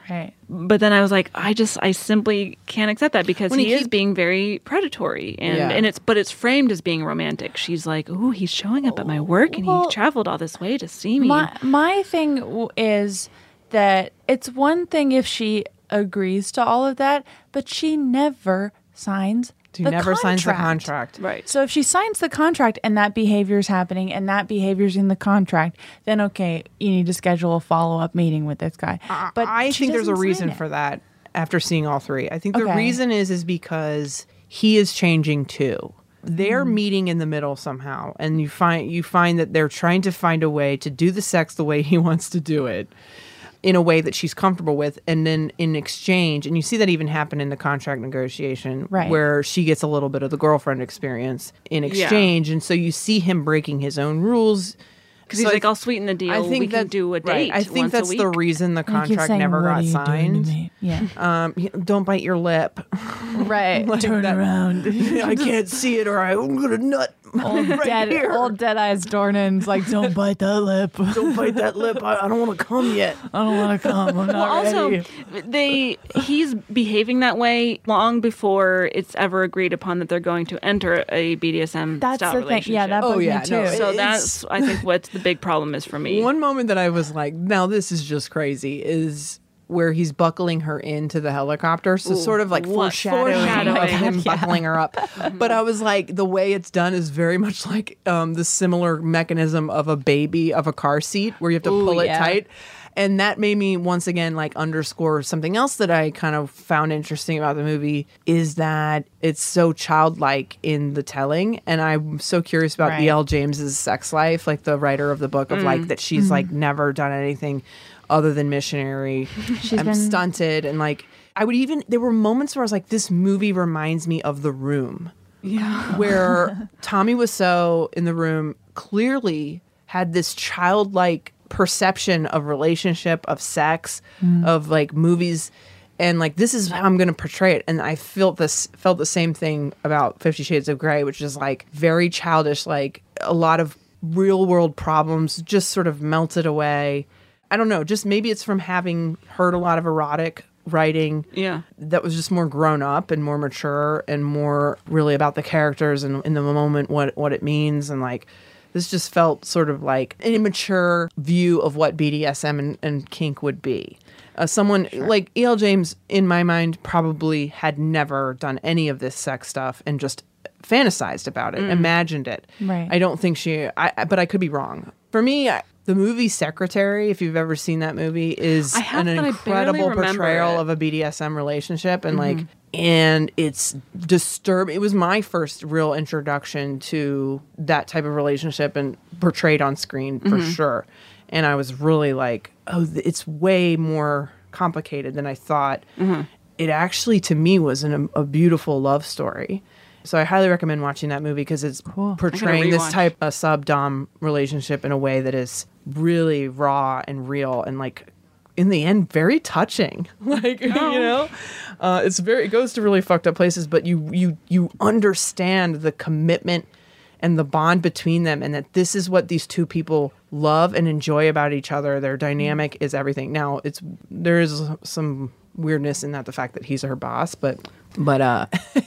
Right. But then I was like, I just, I simply can't accept that because When he, he is keep- being very predatory, and Yeah. and it's, but it's framed as being romantic. She's like, ooh, he's showing up at my work, and Well, he traveled all this way to see me. My my thing w- is that it's one thing if she agrees to all of that, but she never signs She the never signs the contract. contract. Right. So if she signs the contract and that behavior is happening and that behavior's in the contract, then okay, you need to schedule a follow up meeting with this guy. But I she think there's a doesn't sign reason it. for that after seeing all three. I think the Okay. reason is is because he is changing too. They're meeting in the middle somehow, and you find you find that they're trying to find a way to do the sex the way he wants to do it, in a way that she's comfortable with, and then in exchange, and you see that even happen in the contract negotiation, Right. where she gets a little bit of the girlfriend experience in exchange, and so you see him breaking his own rules. Because he's So I like, th- I'll sweeten the deal. I think we can that, do a right. date. I think once that's a week. the reason the I keep contract saying, never "What got are you doing to signed. me?" Yeah. Um, y- don't bite your lip. Right. Turn that- around. I can't see it, or I'm gonna nut Old right dead, here. old dead eyes Dornan's like, don't bite that lip. Don't bite that lip. I, I don't want to come yet. I don't want to come. I'm not Well, also, ready. they he's behaving that way long before it's ever agreed upon that they're going to enter a B D S M That's style the thing. relationship. Yeah, that Oh, bugged yeah, me too. no, so It's- that's I think what the big problem is for me. One moment that I was like, now this is just crazy, is where he's buckling her into the helicopter. So sort of like what- foreshadowing, foreshadowing. of him buckling her up. But I was like, the way it's done is very much like um, the similar mechanism of a baby of a car seat where you have to Ooh, pull it yeah. tight. And that made me once again like underscore something else that I kind of found interesting about the movie is that it's so childlike in the telling. And I'm so curious about Right. E L. James's sex life, like the writer of the book of like that she's like never done anything other than missionary. She's I'm been- stunted, and like I would even there were moments where I was like, this movie reminds me of The Room. Yeah. Where Tommy Wiseau in The Room clearly had this childlike perception of relationship, of sex, of like movies, and like this is how I'm going to portray it. And I felt this felt the same thing about Fifty Shades of Grey, which is like very childish, like a lot of real world problems just sort of melted away. I don't know, just maybe it's from having heard a lot of erotic writing Yeah. that was just more grown up and more mature and more really about the characters and in the moment what what it means, and like this just felt sort of like an immature view of what B D S M and, and kink would be. Uh, someone like E L. James, in my mind, probably had never done any of this sex stuff and just fantasized about it, imagined it. Right. I don't think she, I, I- but I could be wrong. For me, I, the movie Secretary, if you've ever seen that movie, is I have, an but I barely incredible remember portrayal it. of a B D S M relationship, and like, and it's disturbing. It was my first real introduction to that type of relationship and portrayed on screen for sure. And I was really like, oh, th- it's way more complicated than I thought. It actually, to me, was an, a beautiful love story. So I highly recommend watching that movie because it's portraying this rewatch. type of sub-dom relationship in a way that is really raw and real and like in the end very touching. Like you know, uh, it's very it goes to really fucked up places, but you you you understand the commitment and the bond between them, and that this is what these two people love and enjoy about each other. Their dynamic is everything. Now it's there is some weirdness in that, the fact that he's her boss, but but uh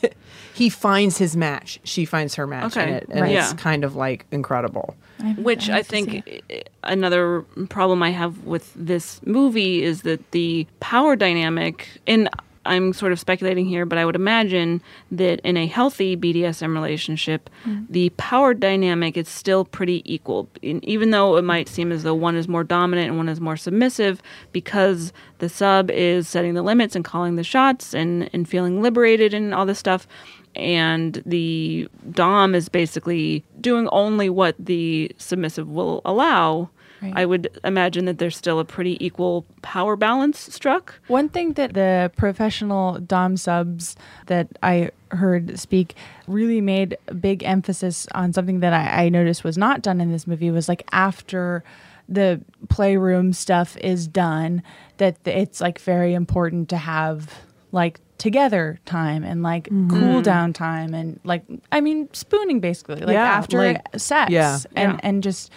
he finds his match, she finds her match in Okay. it, and Right. it's Yeah. kind of like incredible. Which I think i- another problem I have with this movie is that the power dynamic, and I'm sort of speculating here, but I would imagine that in a healthy B D S M relationship, the power dynamic is still pretty equal. In, even though it might seem as though one is more dominant and one is more submissive, because the sub is setting the limits and calling the shots and, and feeling liberated and all this stuff. And the dom is basically doing only what the submissive will allow. Right. I would imagine that there's still a pretty equal power balance struck. One thing that the professional dom subs that I heard speak really made a big emphasis on something that I, I noticed was not done in this movie was like after the playroom stuff is done, that it's like very important to have like together time and like cool down time and like I mean spooning basically like Yeah, after like- sex yeah, and yeah. and just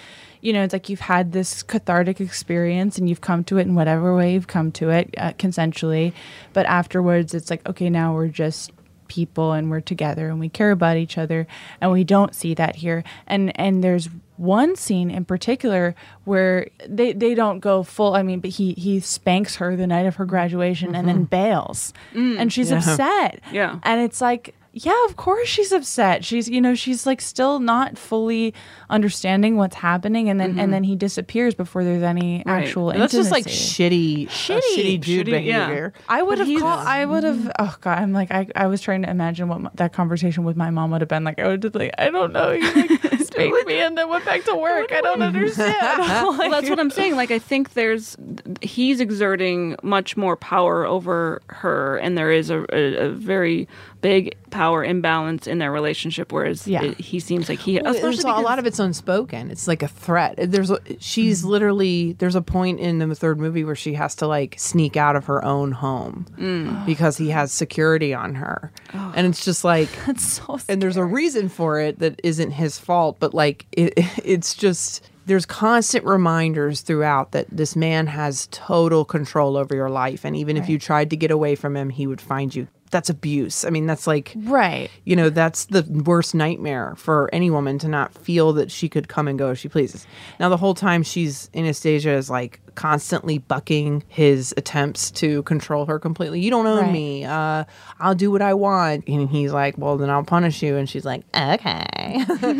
you know, it's like you've had this cathartic experience and you've come to it in whatever way you've come to it uh, consensually. But afterwards, it's like, okay, now we're just people and we're together and we care about each other, and we don't see that here. And and there's one scene in particular where they, they don't go full, I mean, but he he spanks her the night of her graduation mm-hmm. and then bails. Mm, and she's yeah. upset. Yeah. And it's like, yeah, of course she's upset. She's, you know, she's like still not fully understanding what's happening, and then mm-hmm. and then he disappears before there's any right. actual That's intimacy. just like shitty, shitty, uh, shitty dude shitty, behavior. Yeah. I would have called. I would have. Oh god, I'm like I. I was trying to imagine what my, that conversation with my mom would have been like. I would just like, I don't know. You like spanked me and then went back to work. I don't understand. Like, well, that's what I'm saying. Like I think there's he's exerting much more power over her, and there is a, a, a very big power imbalance in their relationship, whereas yeah. it, he seems like he well, especially a lot of it's unspoken. It's like a threat. There's a, she's mm. literally there's a point in the third movie where she has to like sneak out of her own home mm. because he has security on her, oh. and it's just like that's so scary. And there's a reason for it that isn't his fault, but like it, it's just. There's constant reminders throughout that this man has total control over your life. And even right. if you tried to get away from him, he would find you. That's abuse. I mean, that's like, right. you know, that's the worst nightmare for any woman, to not feel that she could come and go as she pleases. Now, the whole time she's, Anastasia is like constantly bucking his attempts to control her completely. You don't own right. me. Uh, I'll do what I want. And he's like, well, then I'll punish you. And she's like, okay.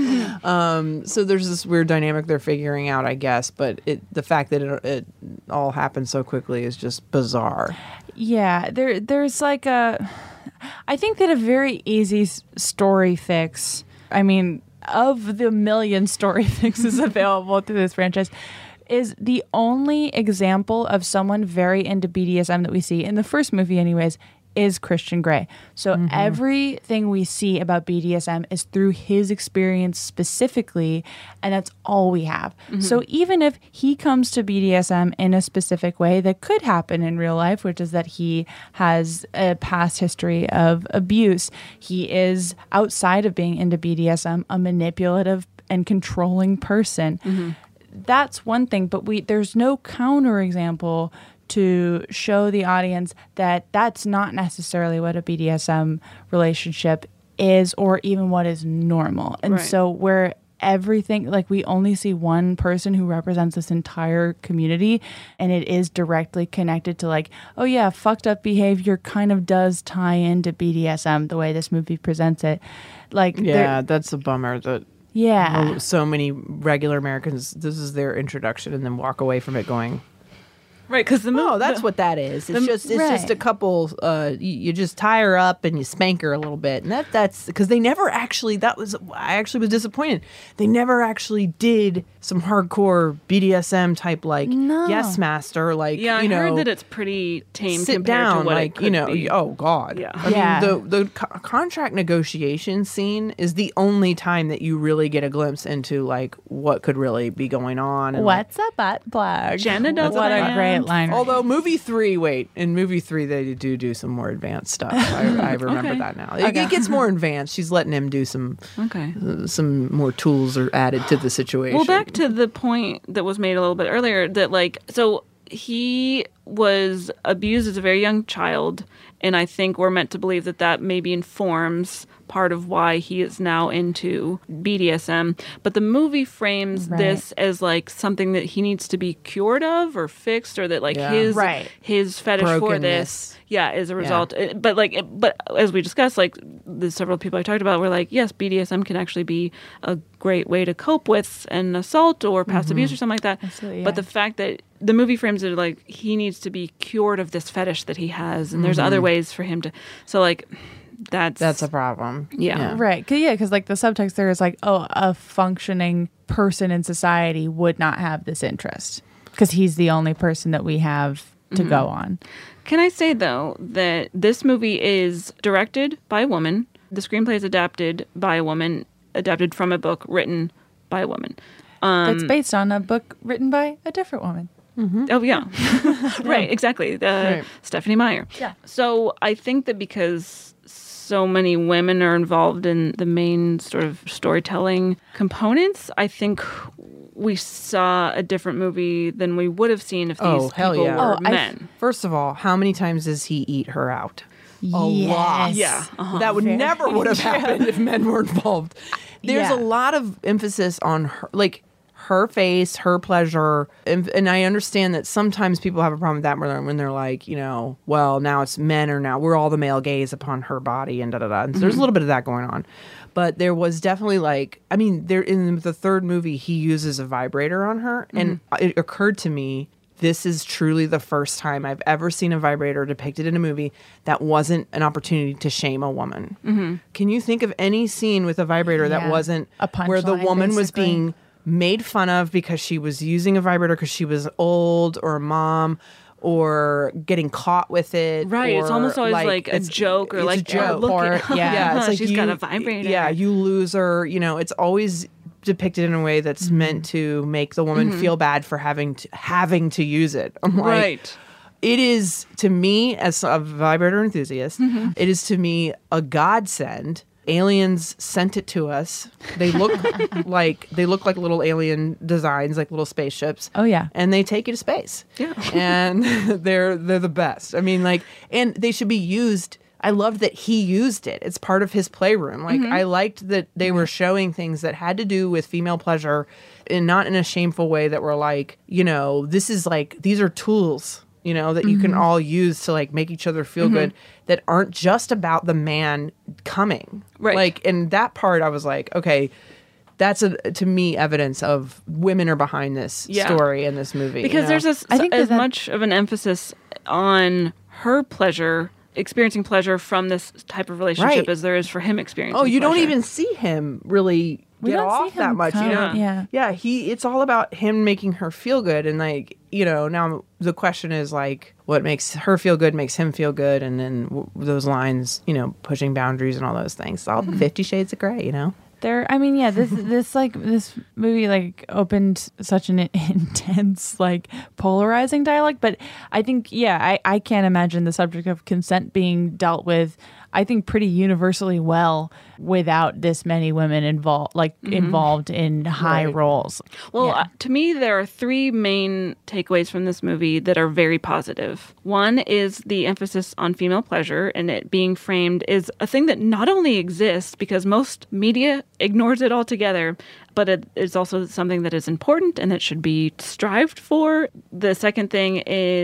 um, so there's this weird dynamic they're figuring out, I guess. But it, the fact that it, it all happened so quickly is just bizarre. Yeah, there, there's like a, I think that a very easy s- story fix, I mean, of the million story fixes available through this franchise, is the only example of someone very into B D S M that we see, in the first movie anyways, is Christian Grey. So mm-hmm. everything we see about B D S M is through his experience specifically, and that's all we have. Mm-hmm. So even if he comes to B D S M in a specific way that could happen in real life, which is that he has a past history of abuse, he is, outside of being into B D S M, a manipulative and controlling person. Mm-hmm. That's one thing, but we there's no counterexample to show the audience that that's not necessarily what a B D S M relationship is, or even what is normal. And right. so where everything, like we only see one person who represents this entire community, and it is directly connected to like, oh yeah, fucked up behavior kind of does tie into B D S M the way this movie presents it. Like, yeah, that's a bummer that yeah, so many regular Americans, this is their introduction, and then walk away from it going, right, because the movie. Oh, that's what that is. It's the, just it's right. just a couple. Uh, you, you just tie her up and you spank her a little bit, and that that's because they never actually. That was I actually was disappointed. They never actually did some hardcore B D S M type like no. yes master like yeah. you I know, heard that it's pretty tame. Sit compared down, to what like it could you know. be. Oh God. Yeah. I yeah. mean, the the co- contract negotiation scene is the only time that you really get a glimpse into like what could really be going on. And, What's like, a butt plug? Jenna does what it. a great line. Although movie three, wait, in movie three they do do some more advanced stuff. I, I remember Okay. that now. It, Okay. it gets more advanced. She's letting him do some Okay. uh, some more tools are added to the situation. Well, back to the point that was made a little bit earlier that, like, so he was abused as a very young child, and I think we're meant to believe that that maybe informs part of why he is now into B D S M. But the movie frames Right. this as like something that he needs to be cured of or fixed, or that like Yeah. his Right. his fetish for Brokenness. this, yeah, is a result. It- But like, it, but as we discussed, like the several people I talked about were like, yes, B D S M can actually be a great way to cope with an assault or past abuse or something like that. Absolutely, But yeah. the fact that the movie frames it like he needs to be cured of this fetish that he has, and there's other ways for him to. So like, that's that's a problem. Yeah. Right. Cause, yeah, because like the subtext there is like, oh, a functioning person in society would not have this interest because he's the only person that we have to Mm-hmm. go on. Can I say, though, that this movie is directed by a woman. The screenplay is adapted by a woman, adapted from a book written by a woman. Um, That's based on a book written by a different woman. Oh, yeah. Right, exactly. Uh, Right. Stephanie Meyer. Yeah. So I think that because so many women are involved in the main sort of storytelling components, I think we saw a different movie than we would have seen if these Oh, hell people yeah. were Oh, I- men. First of all, how many times does he eat her out? A Yes. lot. Yeah. Uh-huh. That would Very never would have happened if men were involved. There's Yeah. a lot of emphasis on her, like her face, her pleasure, and, and I understand that sometimes people have a problem with that when they're, when they're like, you know, well, now it's men or now we're all the male gaze upon her body and da da da. And so there's a little bit of that going on, but there was definitely like, I mean, there in the third movie he uses a vibrator on her, and it occurred to me. This is truly the first time I've ever seen a vibrator depicted in a movie that wasn't an opportunity to shame a woman. Mm-hmm. Can you think of any scene with a vibrator that Yeah. wasn't A where the punchline, woman was basically. being made fun of because she was using a vibrator because she was old or a mom or getting caught with it? Right, it's or, almost always like a it's- joke or it's like, a joke. oh, look Or- at yeah. yeah, it's like she's you, got a vibrator. Yeah, you loser. You know, it's always depicted in a way that's Mm-hmm. meant to make the woman feel bad for having to having to use it. I'm like, Right. it is to me as a vibrator enthusiast. Mm-hmm. It is to me a godsend. Aliens sent it to us. They look like they look like little alien designs, like little spaceships. Oh, yeah. and they take you to space. Yeah. and they're they're the best. I mean, like, and they should be used. I loved that he used it. It's part of his playroom. Like, I liked that they were showing things that had to do with female pleasure, and not in a shameful way. That were like, you know, this is like these are tools. You know, that you can all use to like make each other feel good, that aren't just about the man coming. Right. Like, and that part I was like, okay, that's a, to me evidence of women are behind this Yeah. story in this movie. Because you know? there's a, I think as that that- much of an emphasis on her pleasure, experiencing pleasure from this type of relationship Right. as there is for him experiencing Oh, you don't pleasure. even see him really We get don't see off him that much. come- You know? yeah. yeah. He. It's all about him making her feel good, and like you know. Now the question is like, what makes her feel good makes him feel good, and then w- those lines, you know, pushing boundaries and all those things. It's all Mm-hmm. Fifty Shades of Grey, you know. There, I mean, yeah, this this like this movie like opened such an intense like polarizing dialogue, but I think yeah, I I can't imagine the subject of consent being dealt with. I think pretty universally well without this many women involved, like involved in high Right. roles. Well, Yeah. uh, to me, there are three main takeaways from this movie that are very positive. One is the emphasis on female pleasure, and it being framed is a thing that not only exists because most media ignores it altogether, but it is also something that is important and that should be strived for. The second thing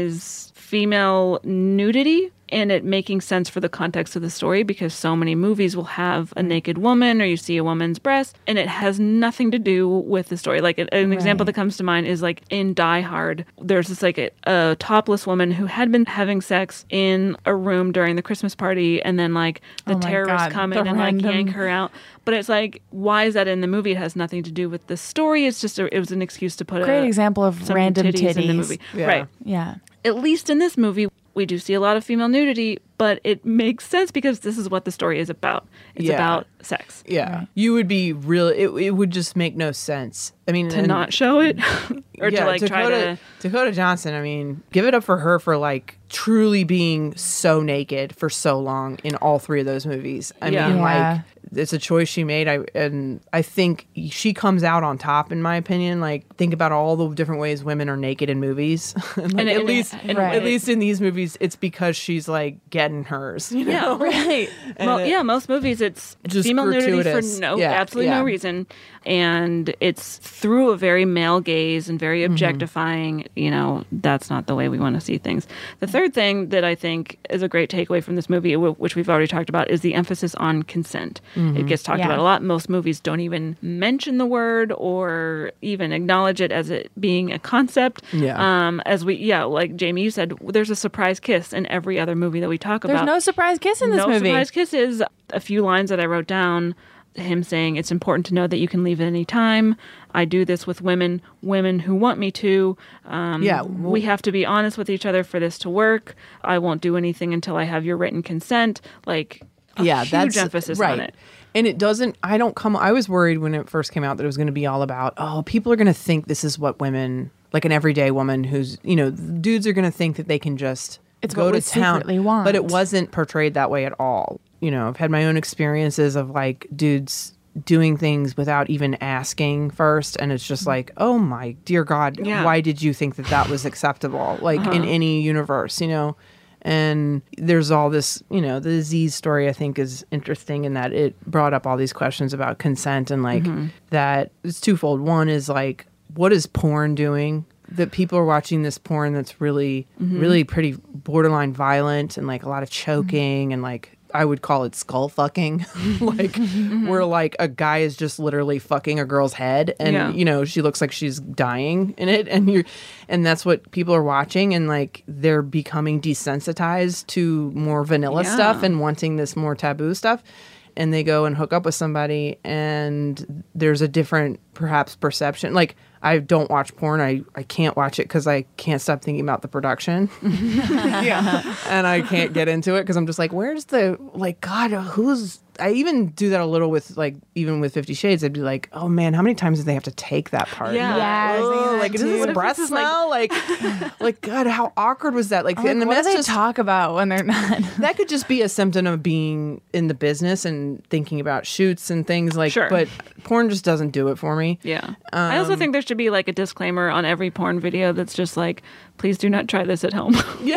is female nudity, and it making sense for the context of the story, because so many movies will have a naked woman or you see a woman's breast and it has nothing to do with the story. Like an, an example that comes to mind is like in Die Hard, there's this like a, a topless woman who had been having sex in a room during the Christmas party, and then like the Oh my terrorists God, come the in and like random- yank her out. But it's like, why is that in the movie? It has nothing to do with the story. It's just a, it was an excuse to put Great a, example of some random titties in the titties. movie. Yeah. Right. Yeah. At least in this movie, we do see a lot of female nudity, but it makes sense because this is what the story is about. It's Yeah. about sex. Yeah, you would be really. It, it would just make no sense. I mean, To and- not show it or yeah, to like Dakota, try to. Dakota Johnson. I mean, give it up for her for like truly being so naked for so long in all three of those movies. I Yeah. mean, Yeah. like it's a choice she made. I and I think she comes out on top, in my opinion. Like, think about all the different ways women are naked in movies. Like, And- at and- least, and- Right. at least in these movies, it's because she's like getting hers. You know? Yeah, right. Mo- it- yeah, most movies it's Just female nudity for gratuitous. no, Yeah, absolutely yeah. no reason, and it's through a very male gaze and very Mm-hmm. objectifying. You know, that's not the way we want to see things. The third thing that I think is a great takeaway from this movie, wh- which we've already talked about, is the emphasis on consent. Mm-hmm. It gets talked Yeah. about a lot. Most movies don't even mention the word or even acknowledge it as it being a concept. Yeah. Um, as we, yeah, like Jamie, you said, there's a surprise kiss in every other movie that we talk There's about. no surprise kiss in this no movie. surprise kisses. A few lines that I wrote down, him saying, it's important to know that you can leave at any time. I do this with women, women who want me to. Um, Yeah, we have to be honest with each other for this to work. I won't do anything until I have your written consent. Like, a yeah, huge that's emphasis right. on it. And it doesn't, I don't come, I was worried when it first came out that it was going to be all about, oh, people are going to think this is what women, like an everyday woman who's, you know, dudes are going to think that they can just It's go what to we town. secretly want. But it wasn't portrayed that way at all. You know, I've had my own experiences of like dudes doing things without even asking first, and it's just like, oh my dear God, Yeah. why did you think that that was acceptable? Like Uh-huh. in any universe, you know? And there's all this, you know, the Aziz story I think is interesting in that it brought up all these questions about consent and like Mm-hmm. that it's twofold. One is like, what is porn doing? That people are watching this porn that's really, Mm-hmm. really pretty borderline violent and like a lot of choking and like I would call it skull fucking. like where like a guy is just literally fucking a girl's head and Yeah. you know, she looks like she's dying in it and you and that's what people are watching and like they're becoming desensitized to more vanilla Yeah. stuff and wanting this more taboo stuff. And they go and hook up with somebody and there's a different perhaps perception. Like I don't watch porn. I, I can't watch it because I can't stop thinking about the production. yeah. And I can't get into it because I'm just like, where's the, like, God, who's, I even do that a little with, like, even with Fifty Shades. I'd be like, oh, man, how many times did they have to take that part? Yeah. Yeah, I was thinking Ugh, that like, does too. this What if breath this is, like- smell? Like, like, God, how awkward was that? Like, Like, and the what do mess they just talk about when they're not? that could just be a symptom of being in the business and thinking about shoots and things like Sure. but porn just doesn't do it for me. Yeah. I also think there should be like a disclaimer on every porn video that's just like, please do not try this at home.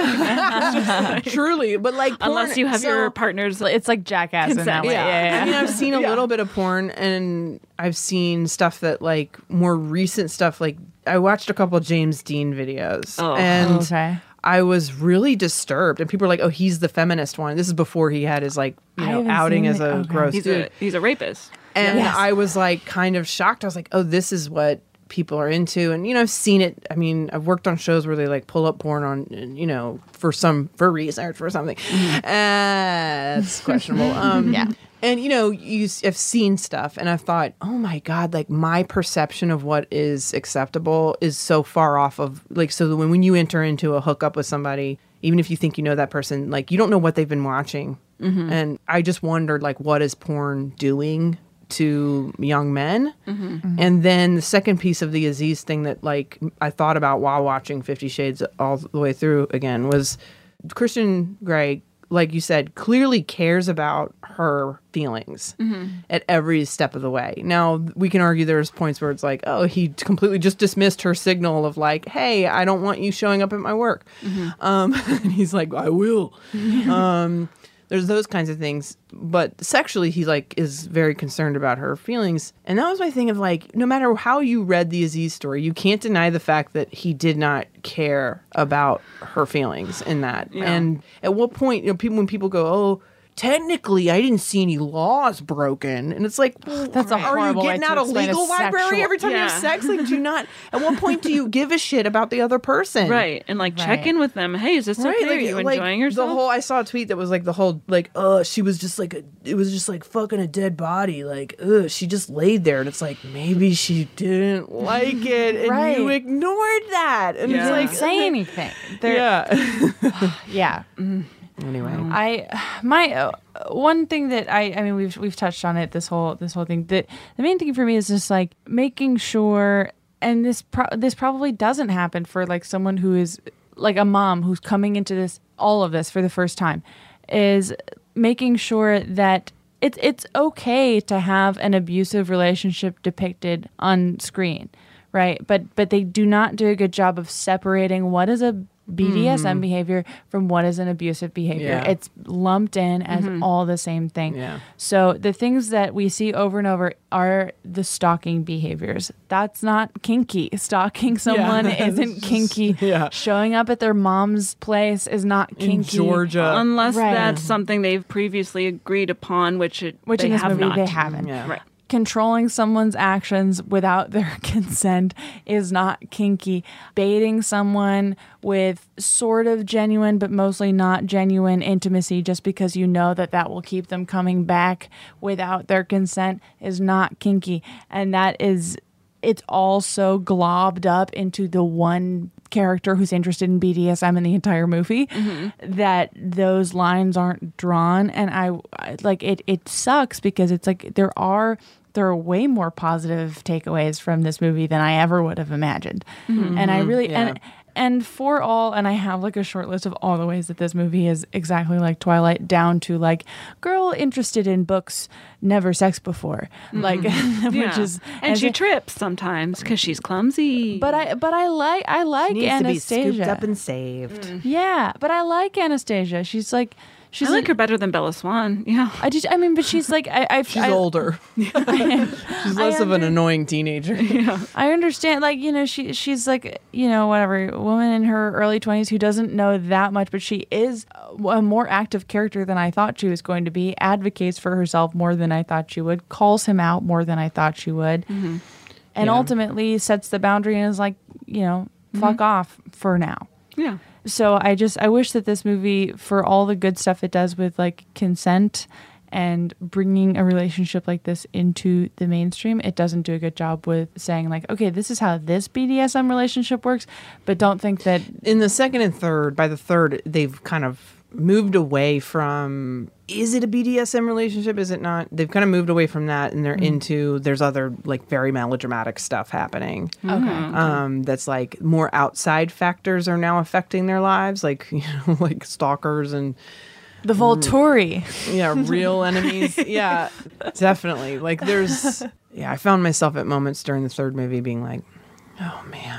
Yeah. Truly. But like porn, Unless you have so- your partner's It's like Jackass in that Consent. way. yeah. Yeah, yeah, I mean, I've seen a little bit of porn and I've seen stuff that like more recent stuff like I watched a couple James Dean videos Oh. and Okay. I was really disturbed and people are like, "Oh, he's the feminist one." This is before he had his like, you I know, haven't outing seen as it. a Okay. gross he's dude. a he's a rapist. And Yes. I was like kind of shocked. I was like, oh, this is what people are into. And, you know, I've seen it. I mean, I've worked on shows where they like pull up porn on, you know, for some, for research, for something. Uh, that's questionable. Um, Yeah. And, you know, you s- have seen stuff and I've thought, oh my God, like my perception of what is acceptable is so far off of like, so that when, when you enter into a hookup with somebody, even if you think you know that person, like you don't know what they've been watching. And I just wondered, like, what is porn doing to young men? And then the second piece of the Aziz thing that, like, I thought about while watching Fifty Shades all the way through again was Christian Grey, like you said, clearly cares about her feelings at every step of the way. Now, we can argue there's points where it's like, oh, he completely just dismissed her signal of like, hey, I don't want you showing up at my work. Um, and he's like, I will. um, there's those kinds of things. But sexually, he like is very concerned about her feelings. And that was my thing of like, no matter how you read the Aziz story, you can't deny the fact that he did not care about her feelings in that. Yeah. And at what point, you know, people when people go, oh, technically, I didn't see any laws broken. And it's like, well, That's a are you horrible way getting to out a explain a legal library sexual- every time you Yeah. have sex? Like, do you not, at what point do you give a shit about the other person? Right. And like check Right. in with them. Hey, is this Right, okay? like, Are you like, enjoying yourself? The whole I saw a tweet that was like the whole like, uh, she was just like a, it was just like fucking a dead body, like, ugh, she just laid there, and it's like maybe she didn't like it, and Right. you ignored that, and Yeah. it's like, say anything. They're, yeah. yeah. Anyway, I my uh, one thing that I I mean we've we've touched on it this whole this whole thing. The the main thing for me is just like making sure, and this pro- this probably doesn't happen for like someone who is like a mom who's coming into this all of this for the first time, is making sure that it's it's okay to have an abusive relationship depicted on screen, right? But but they do not do a good job of separating what is a B D S M behavior from what is an abusive behavior. Yeah. It's lumped in as all the same thing. Yeah. So the things that we see over and over are the stalking behaviors. That's not kinky. Stalking someone isn't kinky. yeah. Showing up at their mom's place is not kinky. in Georgia, Unless Right. that's something they've previously agreed upon, which it Which they in this have movie not. they haven't. yeah, Right. Controlling someone's actions without their consent is not kinky. Baiting someone with sort of genuine but mostly not genuine intimacy just because you know that that will keep them coming back without their consent is not kinky. And that is, it's all so globbed up into the one character who's interested in B D S M in the entire movie that those lines aren't drawn. And I I- like it it sucks because it's like there are there are way more positive takeaways from this movie than I ever would have imagined. Mm-hmm. And I really Yeah. and and for all, and I have like a short list of all the ways that this movie is exactly like Twilight, down to like girl interested in books, never sex before, mm-hmm. like which Yeah. is and she it, trips sometimes because she's clumsy. But I but I like I like Needs Anastasia. to be scooped up and saved. Mm. Yeah, but I like Anastasia. She's like she's I like a- her better than Bella Swan. Yeah. I just I mean, but she's like I I She's I, older. She's less of an under- annoying teenager. I understand, like, you know, she she's like, you know, whatever, a woman in her early twenties who doesn't know that much, but she is a more active character than I thought she was going to be, advocates for herself more than I thought she would, calls him out more than I thought she would, mm-hmm. and Yeah. ultimately sets the boundary and is like, you know, fuck off for now. Yeah. So I just, I wish that this movie, for all the good stuff it does with like consent and bringing a relationship like this into the mainstream, it doesn't do a good job with saying like, okay, this is how this B D S M relationship works, but don't think that In the second and third, by the third, they've kind of moved away from, is it a B D S M relationship? Is it not? They've kind of moved away from that, and they're into, there's other like very melodramatic stuff happening. okay. Um, that's like more outside factors are now affecting their lives, like, you know, like stalkers and The Volturi. yeah, real enemies. Yeah, definitely. Like there's, yeah, I found myself at moments during the third movie being like, oh man,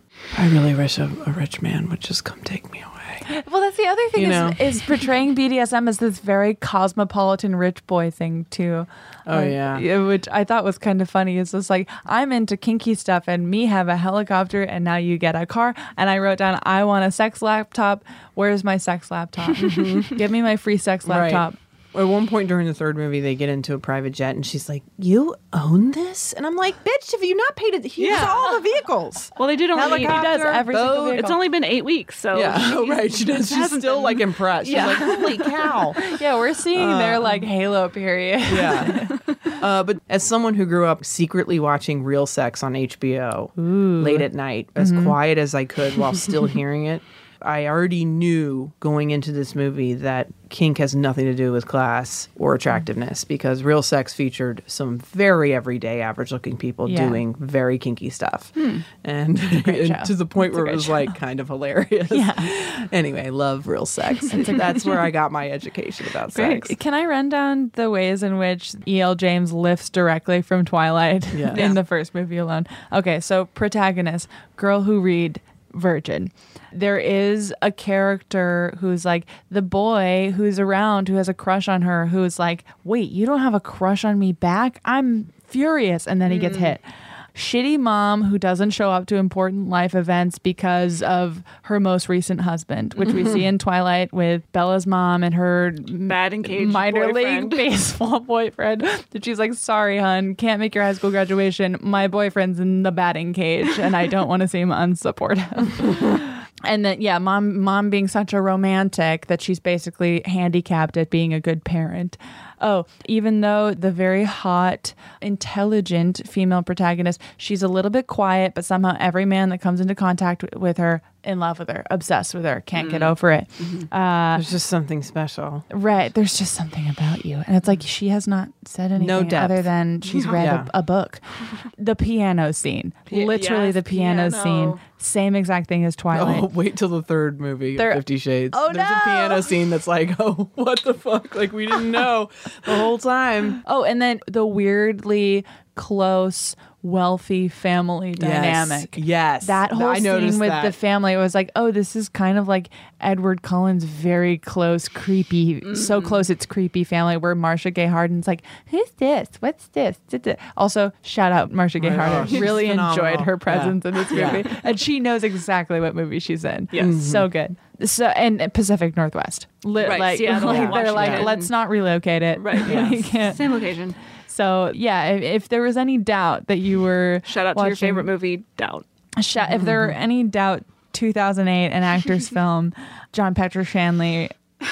I really wish a, a rich man would just come take me away. Well, that's the other thing You is, know? is portraying B D S M as this very cosmopolitan rich boy thing too. Oh, Like, yeah. which I thought was kind of funny. It's just like, I'm into kinky stuff, and me have a helicopter, and now you get a car. And I wrote down, I want a sex laptop. Where's my sex laptop? Give me my free sex laptop. Right. At one point during the third movie, they get into a private jet, and she's like, "You own this?" And I'm like, "Bitch, have you not paid it? He has Yeah. all the vehicles." Well, they did only. He does every single boat. vehicle. It's only been eight weeks, so Yeah, oh, she's- right. She does. She's hasn't still been- like impressed. She's Yeah. like, "Holy cow!" Yeah, we're seeing their like Halo period. Yeah. Uh, but as someone who grew up secretly watching Real Sex on H B O late at night, as quiet as I could while still hearing it, I already knew going into this movie that kink has nothing to do with class or attractiveness, because Real Sex featured some very everyday average looking people Yeah. doing very kinky stuff. And, great and show. to the point It's a where it great was show. like kind of hilarious. Yeah. Anyway, love Real Sex. That's where I got my education about sex. Can I run down the ways in which E L. James lifts directly from Twilight Yeah. in Yeah. the first movie alone? Okay, so protagonist, girl who read, virgin. There is a character who's like the boy who's around who has a crush on her, who's like, wait, you don't have a crush on me back? I'm furious. And then he gets hit. Shitty mom who doesn't show up to important life events because of her most recent husband, which we see in Twilight with Bella's mom and her Bad engaged minor boyfriend. league baseball boyfriend. That she's like, sorry, hun, can't make your high school graduation. My boyfriend's in the batting cage, and I don't want to seem unsupportive. And then, yeah, mom, mom being such a romantic that she's basically handicapped at being a good parent. Oh, even though the very hot, intelligent female protagonist, she's a little bit quiet, but somehow every man that comes into contact w- with her, in love with her, obsessed with her, can't get over it. Uh, There's just something special. right. There's just something about you. And it's like she has not said anything depth. other than she's read Yeah. a, a book. The piano scene. Pi- Literally yes, the piano, piano. scene. Same exact thing as Twilight. Oh, wait till the third movie, of There- Fifty Shades. Oh, There's no! a piano scene that's like, oh, what the fuck? Like, we didn't know the whole time. Oh, and then the weirdly close, wealthy family dynamic. Yes. That whole I noticed scene with that. the family was like, oh, this is kind of like Edward Cullen's very close, creepy, so close it's creepy family, where Marcia Gay Harden's like, who's this? What's this? Also, shout out Marcia Gay Oh my Harden. gosh, she's Really enjoyed phenomenal. her presence Yeah. in this Yeah. movie. And she knows exactly what movie she's in. Yes. Mhm. So good. So and Pacific Northwest. Li- Right, like, Seattle, like they're like, Washington. let's not relocate it. Right, Yeah. yeah. can't. Same location. So yeah, if, if there was any doubt that you were Shout out to your watching- favorite movie, Doubt. Sh- if there were any doubt, two thousand eight, an actor's film, John Petroshanley,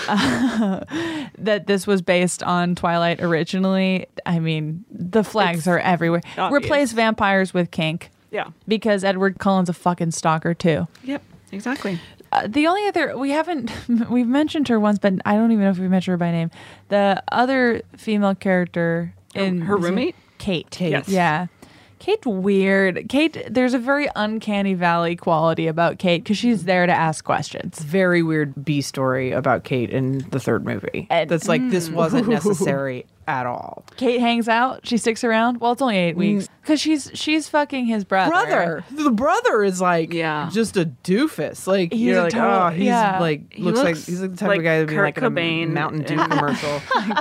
uh, that this was based on Twilight originally. I mean, the flags It's are everywhere. obvious. Replace vampires with kink, Yeah. because Edward Cullen's a fucking stalker too. Yep. Exactly. Uh, the only other we haven't we've mentioned her once, but I don't even know if we mentioned her by name. The other female character in her roommate? Kate. Kate. Yes. Yeah. Kate weird. Kate, there's a very uncanny valley quality about Kate because she's there to ask questions. Very weird B story about Kate in the third movie. And- That's like, this wasn't necessary at all. Kate hangs out. She sticks around. Well, it's only eight weeks because she's she's fucking his brother. Brother. The brother is like Yeah. just a doofus. Like, He's you're a like, total- oh, he's yeah. like, He looks, like, looks he's like the type like of guy that would be Kurt like in a Cobain. Mountain Dew commercial.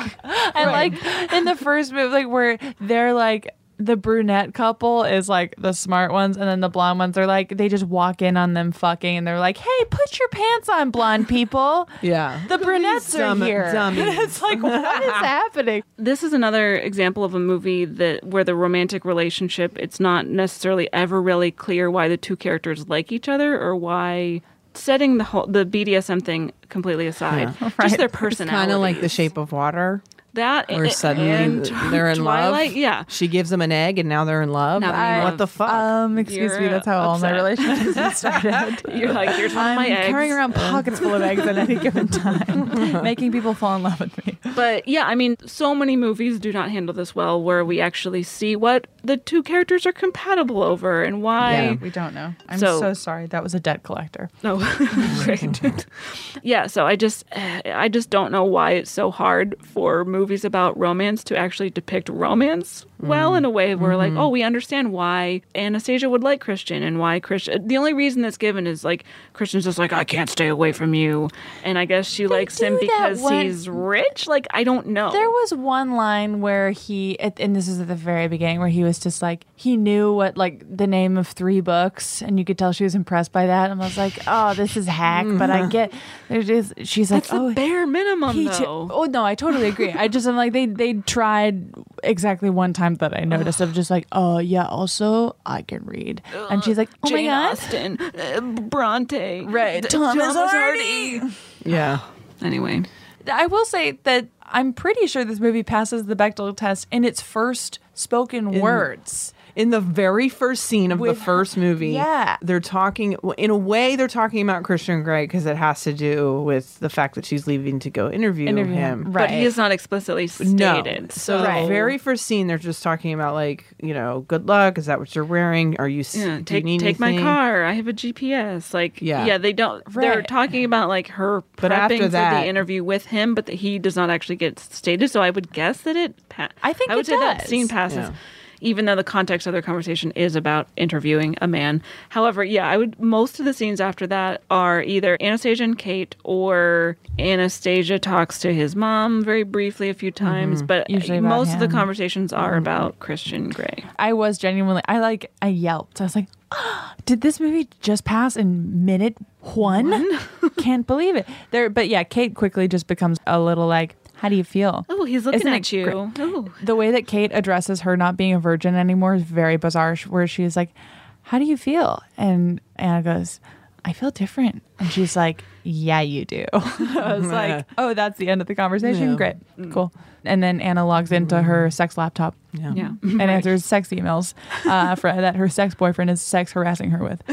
And like in the first movie, like where they're like the brunette couple is like the smart ones, and then the blonde ones are like they just walk in on them fucking, and they're like, "Hey, put your pants on, blonde people." Yeah. The brunettes are Dumb- here. dummies. It's like, what is happening? This is another example of a movie that where the romantic relationship, it's not necessarily ever really clear why the two characters like each other or why, setting the whole the B D S M thing completely aside, Right. just their It's personality. kind of like The Shape of Water. that Where and- suddenly and they're in Twilight, love. Yeah. She gives them an egg and now they're in love. Now they're in I mean, love. what the fuck? Um, excuse You're me, that's how all my upset. relationships started. You're like, here's one of I'm my eggs. carrying around pockets full of eggs at any given time, making people fall in love with me. But yeah, I mean, so many movies do not handle this well where we actually see what the two characters are compatible over and why. Yeah. We don't know. I'm So- so, sorry. That was a debt collector. Oh, great. Yeah, so I just I just don't know why it's so hard for movies about romance to actually depict romance well in a way where like, oh, we understand why Anastasia would like Christian and why Christian. The only reason that's given is like Christian's just like, I can't stay away from you, and I guess she likes him do that because one- he's rich. Like, I don't know. There was one line where he, at- and this is at the very beginning, where he was just like, he knew what, like, the name of three books, and you could tell she was impressed by that. And I was like, oh, this is hack, but I get, there's just, she's like, That's oh, the bare minimum, he though. ch- oh, no, I totally agree. I just, I'm like, they, they tried exactly one time that I noticed of just like, oh, yeah, also, I can read. And she's like, oh Jane my God. Austen, uh, Bronte, Right, D- Thomas Hardy. Yeah. Anyway, I will say that I'm pretty sure this movie passes the Bechdel test in its first spoken words. In the very first scene of With the first movie, yeah. they're talking, well, in a way, they're talking about Christian Grey because it has to do with the fact that she's leaving to go interview, Interview him. him. but Right. he is not explicitly No. stated. So So, the very first scene, they're just talking about like, you know, good luck. Is that what you're wearing? Are you? s- yeah, do you take need take my anything? car. I have a G P S. Like, Yeah. yeah, they don't. They're Right. talking about like her But prepping after for that- the interview with him, but that he does not actually get stated. So I would guess that it. Pa- I think I would it say that does. scene passes. Yeah. Even though the context of their conversation is about interviewing a man. However, yeah, I would. Most of the scenes after that are either Anastasia and Kate, or Anastasia talks to his mom very briefly a few times. But Usually about most of the him. conversations are about Christian Grey. I was genuinely, I like, I yelped. I was like, "Ah, did this movie just pass in minute one? Can't believe it. There, but yeah, Kate quickly just becomes a little like, how do you feel? Oh, he's looking Isn't it at you. great? Oh, The way that Kate addresses her not being a virgin anymore is very bizarre, sh- where she's like, how do you feel? And Anna goes, I feel different. And she's like, yeah, you do. I was like, oh, that's the end of the conversation. Yeah. Great. Cool. And then Anna logs into her sex laptop Yeah. yeah. and answers sex emails uh, for, that her sex boyfriend is sex harassing her with.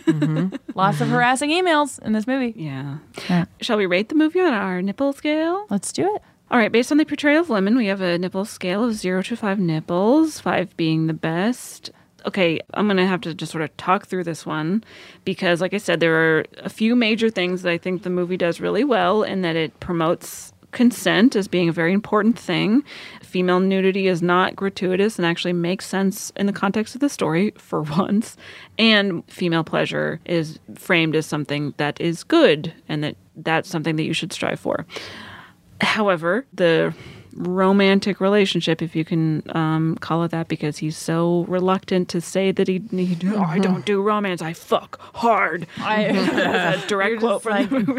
Lots of harassing emails in this movie. Yeah. All right, Shall we rate the movie on our nipple scale? let's do it. All right, based on the portrayal of women, we have a nipple scale of zero to five nipples, five being the best. Okay, I'm going to have to just sort of talk through this one because, like I said, there are a few major things that I think the movie does really well in that it promotes consent as being a very important thing. Female nudity is not gratuitous and actually makes sense in the context of the story for once. And female pleasure is framed as something that is good and that that's something that you should strive for. However, the romantic relationship, if you can um, call it that, because he's so reluctant to say that he, he oh, I don't do romance, I fuck hard. I a direct quote from like, the movie.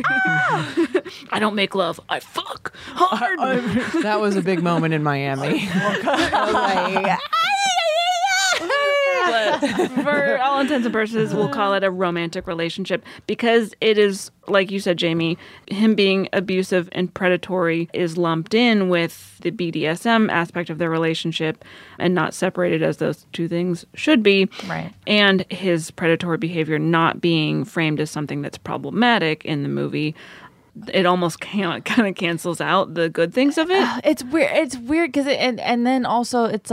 I don't make love, I fuck hard. That was a big moment in Miami. But for all intents and purposes, we'll call it a romantic relationship because it is, like you said, Jamie, him being abusive and predatory is lumped in with the B D S M aspect of their relationship and not separated as those two things should be. Right. And his predatory behavior not being framed as something that's problematic in the movie. It almost kind of, kind of cancels out the good things of it. It's weird. It's weird because it, and, and then also it's like,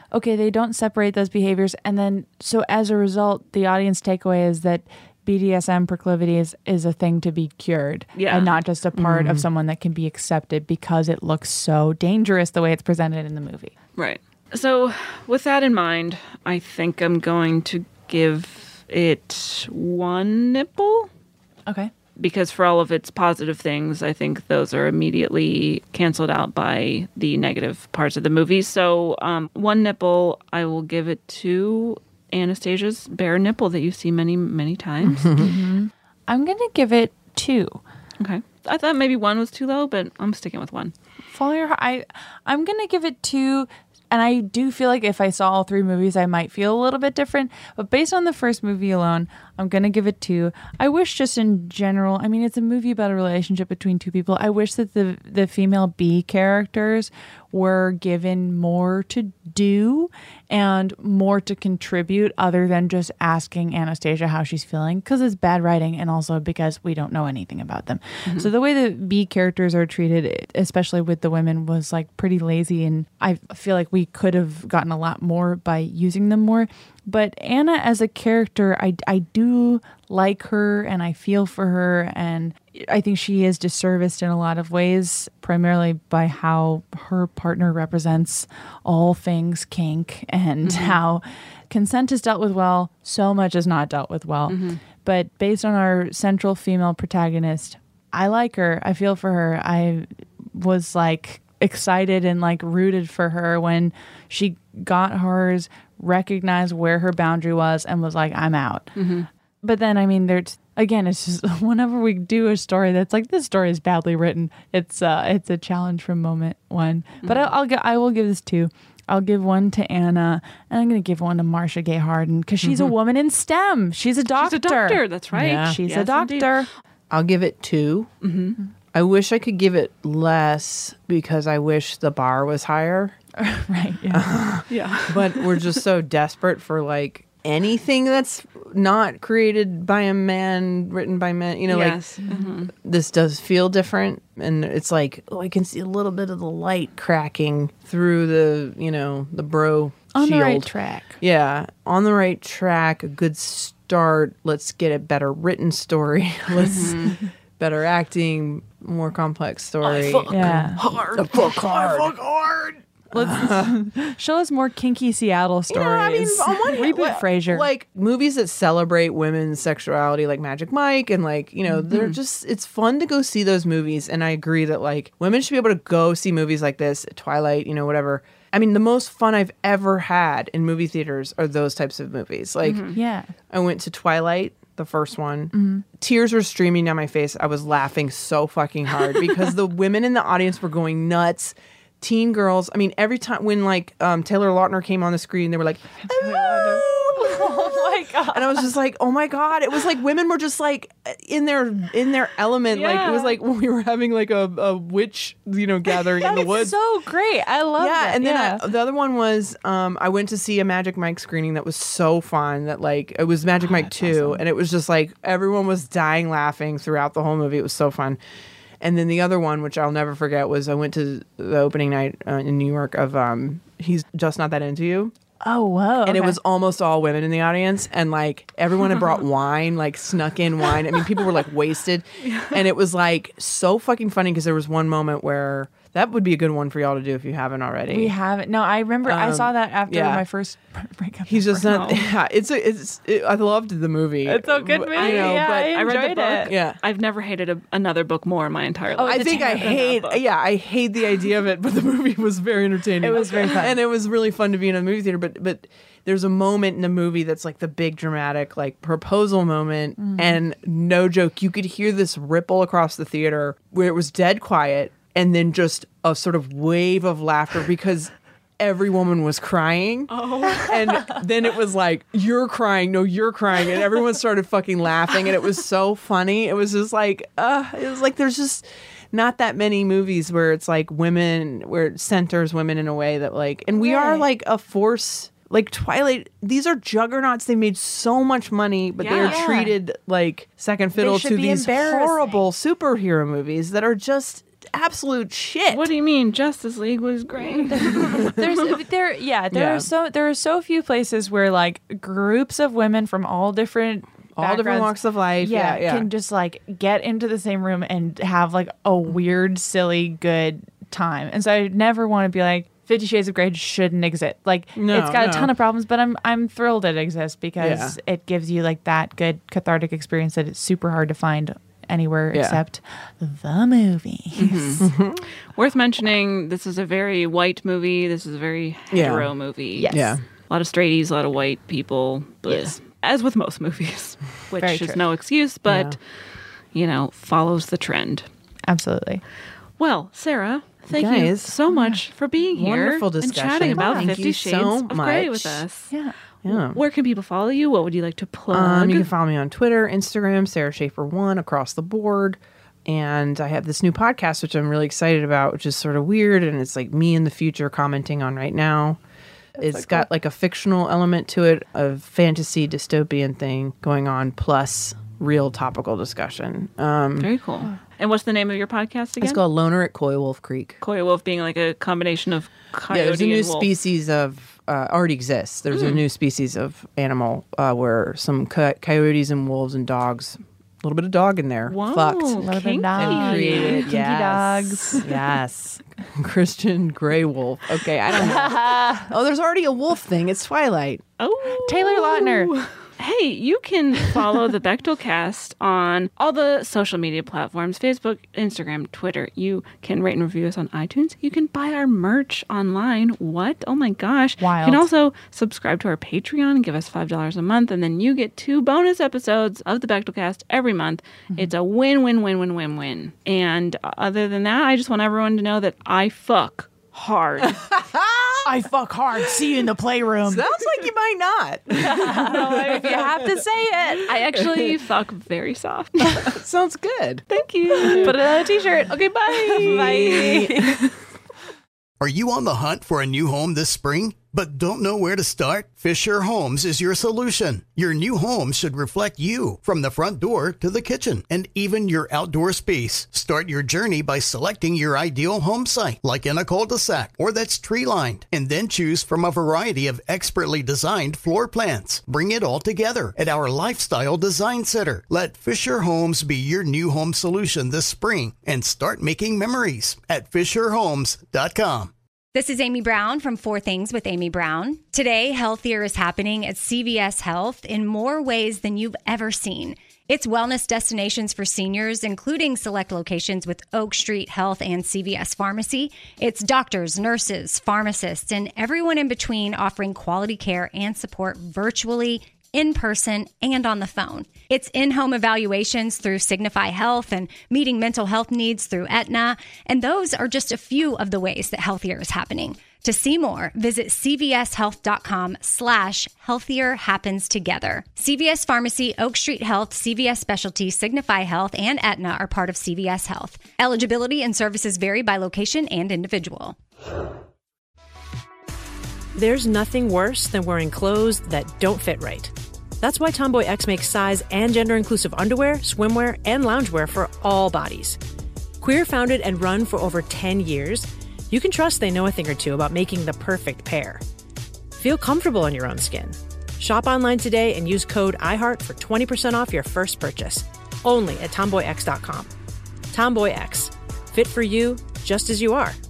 okay, they don't separate those behaviors. And then, so as a result, the audience takeaway is that B D S M proclivity is, is a thing to be cured Yeah. and not just a part Mm-hmm. of someone that can be accepted because it looks so dangerous the way it's presented in the movie. Right. So, with that in mind, I think I'm going to give it one nipple. Okay. Because for all of its positive things, I think those are immediately canceled out by the negative parts of the movie. So, um, one nipple, I will give it to Anastasia's bare nipple that you see many, many times. I'm going to give it two. Okay. I thought maybe one was too low, but I'm sticking with one. Follow your heart. I, I'm going to give it two. And I do feel like if I saw all three movies, I might feel a little bit different. But based on the first movie alone, I'm going to give it two. I wish just in general, I mean, it's a movie about a relationship between two people. I wish that the, the female B characters were given more to do and more to contribute other than just asking Anastasia how she's feeling, because it's bad writing and also because we don't know anything about them. Mm-hmm. So the way the B characters are treated, especially with the women, was like pretty lazy, and I feel like we could have gotten a lot more by using them more. But Anna as a character, I, I do like her and I feel for her, and I think she is disserviced in a lot of ways, primarily by how her partner represents all things kink and mm-hmm. how consent is dealt with well, so much is not dealt with well. Mm-hmm. But based on our central female protagonist, I like her. I feel for her. I was like excited and like rooted for her when she got hers, recognized where her boundary was, and was like, I'm out. Mm-hmm. But then, I mean, there's, again, it's just whenever we do a story that's like, this story is badly written, it's uh, it's a challenge from moment one. Mm-hmm. But I, I'll get, I will give this two. I'll give one to Anna, and I'm going to give one to Marcia Gay Harden because she's mm-hmm. a woman in STEM. She's a doctor. She's a doctor. That's right. Yeah. She's Yes, a doctor. indeed. I'll give it two. Mm-hmm. I wish I could give it less because I wish the bar was higher. Right. Yeah. Yeah. But we're just so desperate for like anything that's not created by a man, written by men. You know, Yes. like Mm-hmm. this does feel different, and it's like, oh, I can see a little bit of the light cracking through the, you know, the bro On shield. the right track. Yeah, on the right track. A good start. Let's get a better written story. Let's better acting, more complex story. Yeah. Hard. Fuck hard. Let's show us more kinky Seattle stories. You know, I mean, on one hand, Reboot like, Frasier. like movies that celebrate women's sexuality, like Magic Mike, and like, you know, they're just, it's fun to go see those movies. And I agree that like women should be able to go see movies like this, Twilight, you know, whatever. I mean, the most fun I've ever had in movie theaters are those types of movies. Like, yeah. I went to Twilight, the first one. Mm-hmm. Tears were streaming down my face. I was laughing so fucking hard because the women in the audience were going nuts. Teen girls. I mean, every time when like um, Taylor Lautner came on the screen, they were like, hello. Oh my god. And I was just like, oh my god. It was like women were just like in their in their element. Yeah. Like it was like when we were having like a, a witch, you know, gathering in the That's woods. so great. I love Yeah, that. and then yeah. I, the other one was um, I went to see a Magic Mike screening that was so fun that like it was Magic Mike two, and it was just like everyone was dying laughing throughout the whole movie. It was so fun. And then the other one, which I'll never forget, was I went to the opening night uh, in New York of um, He's Just Not That Into You. Oh, whoa. And it okay. was almost all women in the audience. And like everyone had brought wine, like snuck in wine. I mean, people were like wasted. And it was like so fucking funny because there was one moment where that would be a good one for y'all to do if you haven't already. We haven't. No, I remember I saw that after yeah. my first breakup. He's just ever. not. Yeah, it's a, it's. It, I loved the movie. It's a good But, movie. you know, yeah, but I I read the enjoyed book. it. Yeah. I've never hated a, another book more in my entire life. Oh, I the think I Tarot hate. book. Yeah, I hate the idea of it, but the movie was very entertaining. It was very fun. and it was really fun to be in a movie theater. But but there's a moment in the movie that's like the big dramatic like proposal moment, Mm-hmm. and no joke, you could hear this ripple across the theater where it was dead quiet, and then just a sort of wave of laughter because every woman was crying. Oh. And then it was like, you're crying. No, you're crying. And everyone started fucking laughing. And it was so funny. It was just like, uh, it was like, there's just not that many movies where it's like women, where it centers women in a way that like, and we are Right. like a force. Like Twilight, these are juggernauts. They made so much money, but they're Yeah. treated like second fiddle should to be these embarrassing. horrible superhero movies that are just absolute shit. What do you mean? Justice League was great. There's there yeah, there Yeah. are so there are so few places where like groups of women from all different All different backgrounds, walks of life. yeah, Yeah, yeah. can just like get into the same room and have like a weird, silly, good time. And so I never want to be like Fifty Shades of Grey shouldn't exist. Like No, it's got no. a ton of problems, but I'm I'm thrilled it exists because Yeah. it gives you like that good cathartic experience that it's super hard to find anywhere Yeah. except the movies. Worth mentioning, this is a very white movie. This is a very Yeah. hetero movie. Yes. Yeah. A lot of straighties, a lot of white people. Bleh. Yes. As with most movies, which Very is true. no excuse, but, you know, follows the trend. Absolutely. Well, Sarah, thank you Guys, so much for being here wonderful and discussion. chatting about Thank Fifty you Shades so of Grey much. with us. Yeah. Yeah. Where can people follow you? What would you like to plug? Um, you can follow me on Twitter, Instagram, Sarah Schaefer one across the board. And I have this new podcast, which I'm really excited about, which is sort of weird. And it's like me in the future commenting on right now. It's got like a fictional element to it, a fantasy dystopian thing going on, plus real topical discussion. Um, Very cool. And what's the name of your podcast again? it's called Loner at Coy Wolf Creek. Coy Wolf being like a combination of coyote Yeah, there's a new and wolf. species of, uh, already exists. There's a new species of animal uh, where some co- coyotes and wolves and dogs, a little bit of dog in there, Whoa, fucked. Little bit of kinky. dog. Created, Kinky yes. dogs. Yes. Christian Grey Wolf. Okay, I don't know. Oh, there's already a wolf thing. It's Twilight. Oh, Taylor Lautner. Hey, you can follow the Bechtel Cast on all the social media platforms, Facebook, Instagram, Twitter. You can rate and review us on iTunes. You can buy our merch online. What? Oh my gosh. Wild. You can also subscribe to our Patreon and give us five dollars a month, and then you get two bonus episodes of the Bechtel Cast every month. Mm-hmm. It's a win, win, win, win, win, win. And other than that, I just want everyone to know that I fuck hard. I fuck hard. See you in the playroom. Sounds like you might not. If you have to say it. I actually fuck very soft. Sounds good. Thank you. Put it on a t-shirt. Okay, bye. Bye. Are you on the hunt for a new home this spring, but don't know where to start? Fisher Homes is your solution. Your new home should reflect you, from the front door to the kitchen, and even your outdoor space. Start your journey by selecting your ideal home site, like in a cul-de-sac or that's tree-lined, and then choose from a variety of expertly designed floor plans. Bring it all together at our Lifestyle Design Center. Let Fisher Homes be your new home solution this spring and start making memories at fisher homes dot com. This is Amy Brown from Four Things with Amy Brown. Today, healthier is happening at C V S Health in more ways than you've ever seen. It's wellness destinations for seniors, including select locations with Oak Street Health and C V S Pharmacy. It's doctors, nurses, pharmacists, and everyone in between offering quality care and support virtually, in person, and on the phone. It's in-home evaluations through Signify Health and meeting mental health needs through Aetna. And those are just a few of the ways that healthier is happening. To see more, visit cvshealth.com slash healthier happens together. C V S Pharmacy, Oak Street Health, C V S Specialty, Signify Health, and Aetna are part of C V S Health. Eligibility and services vary by location and individual. There's nothing worse than wearing clothes that don't fit right. That's why Tomboy X makes size and gender-inclusive underwear, swimwear, and loungewear for all bodies. Queer founded and run for over ten years, you can trust they know a thing or two about making the perfect pair. Feel comfortable in your own skin. Shop online today and use code iHeart for twenty percent off your first purchase. Only at tomboy x dot com. Tomboy X. Fit for you, just as you are.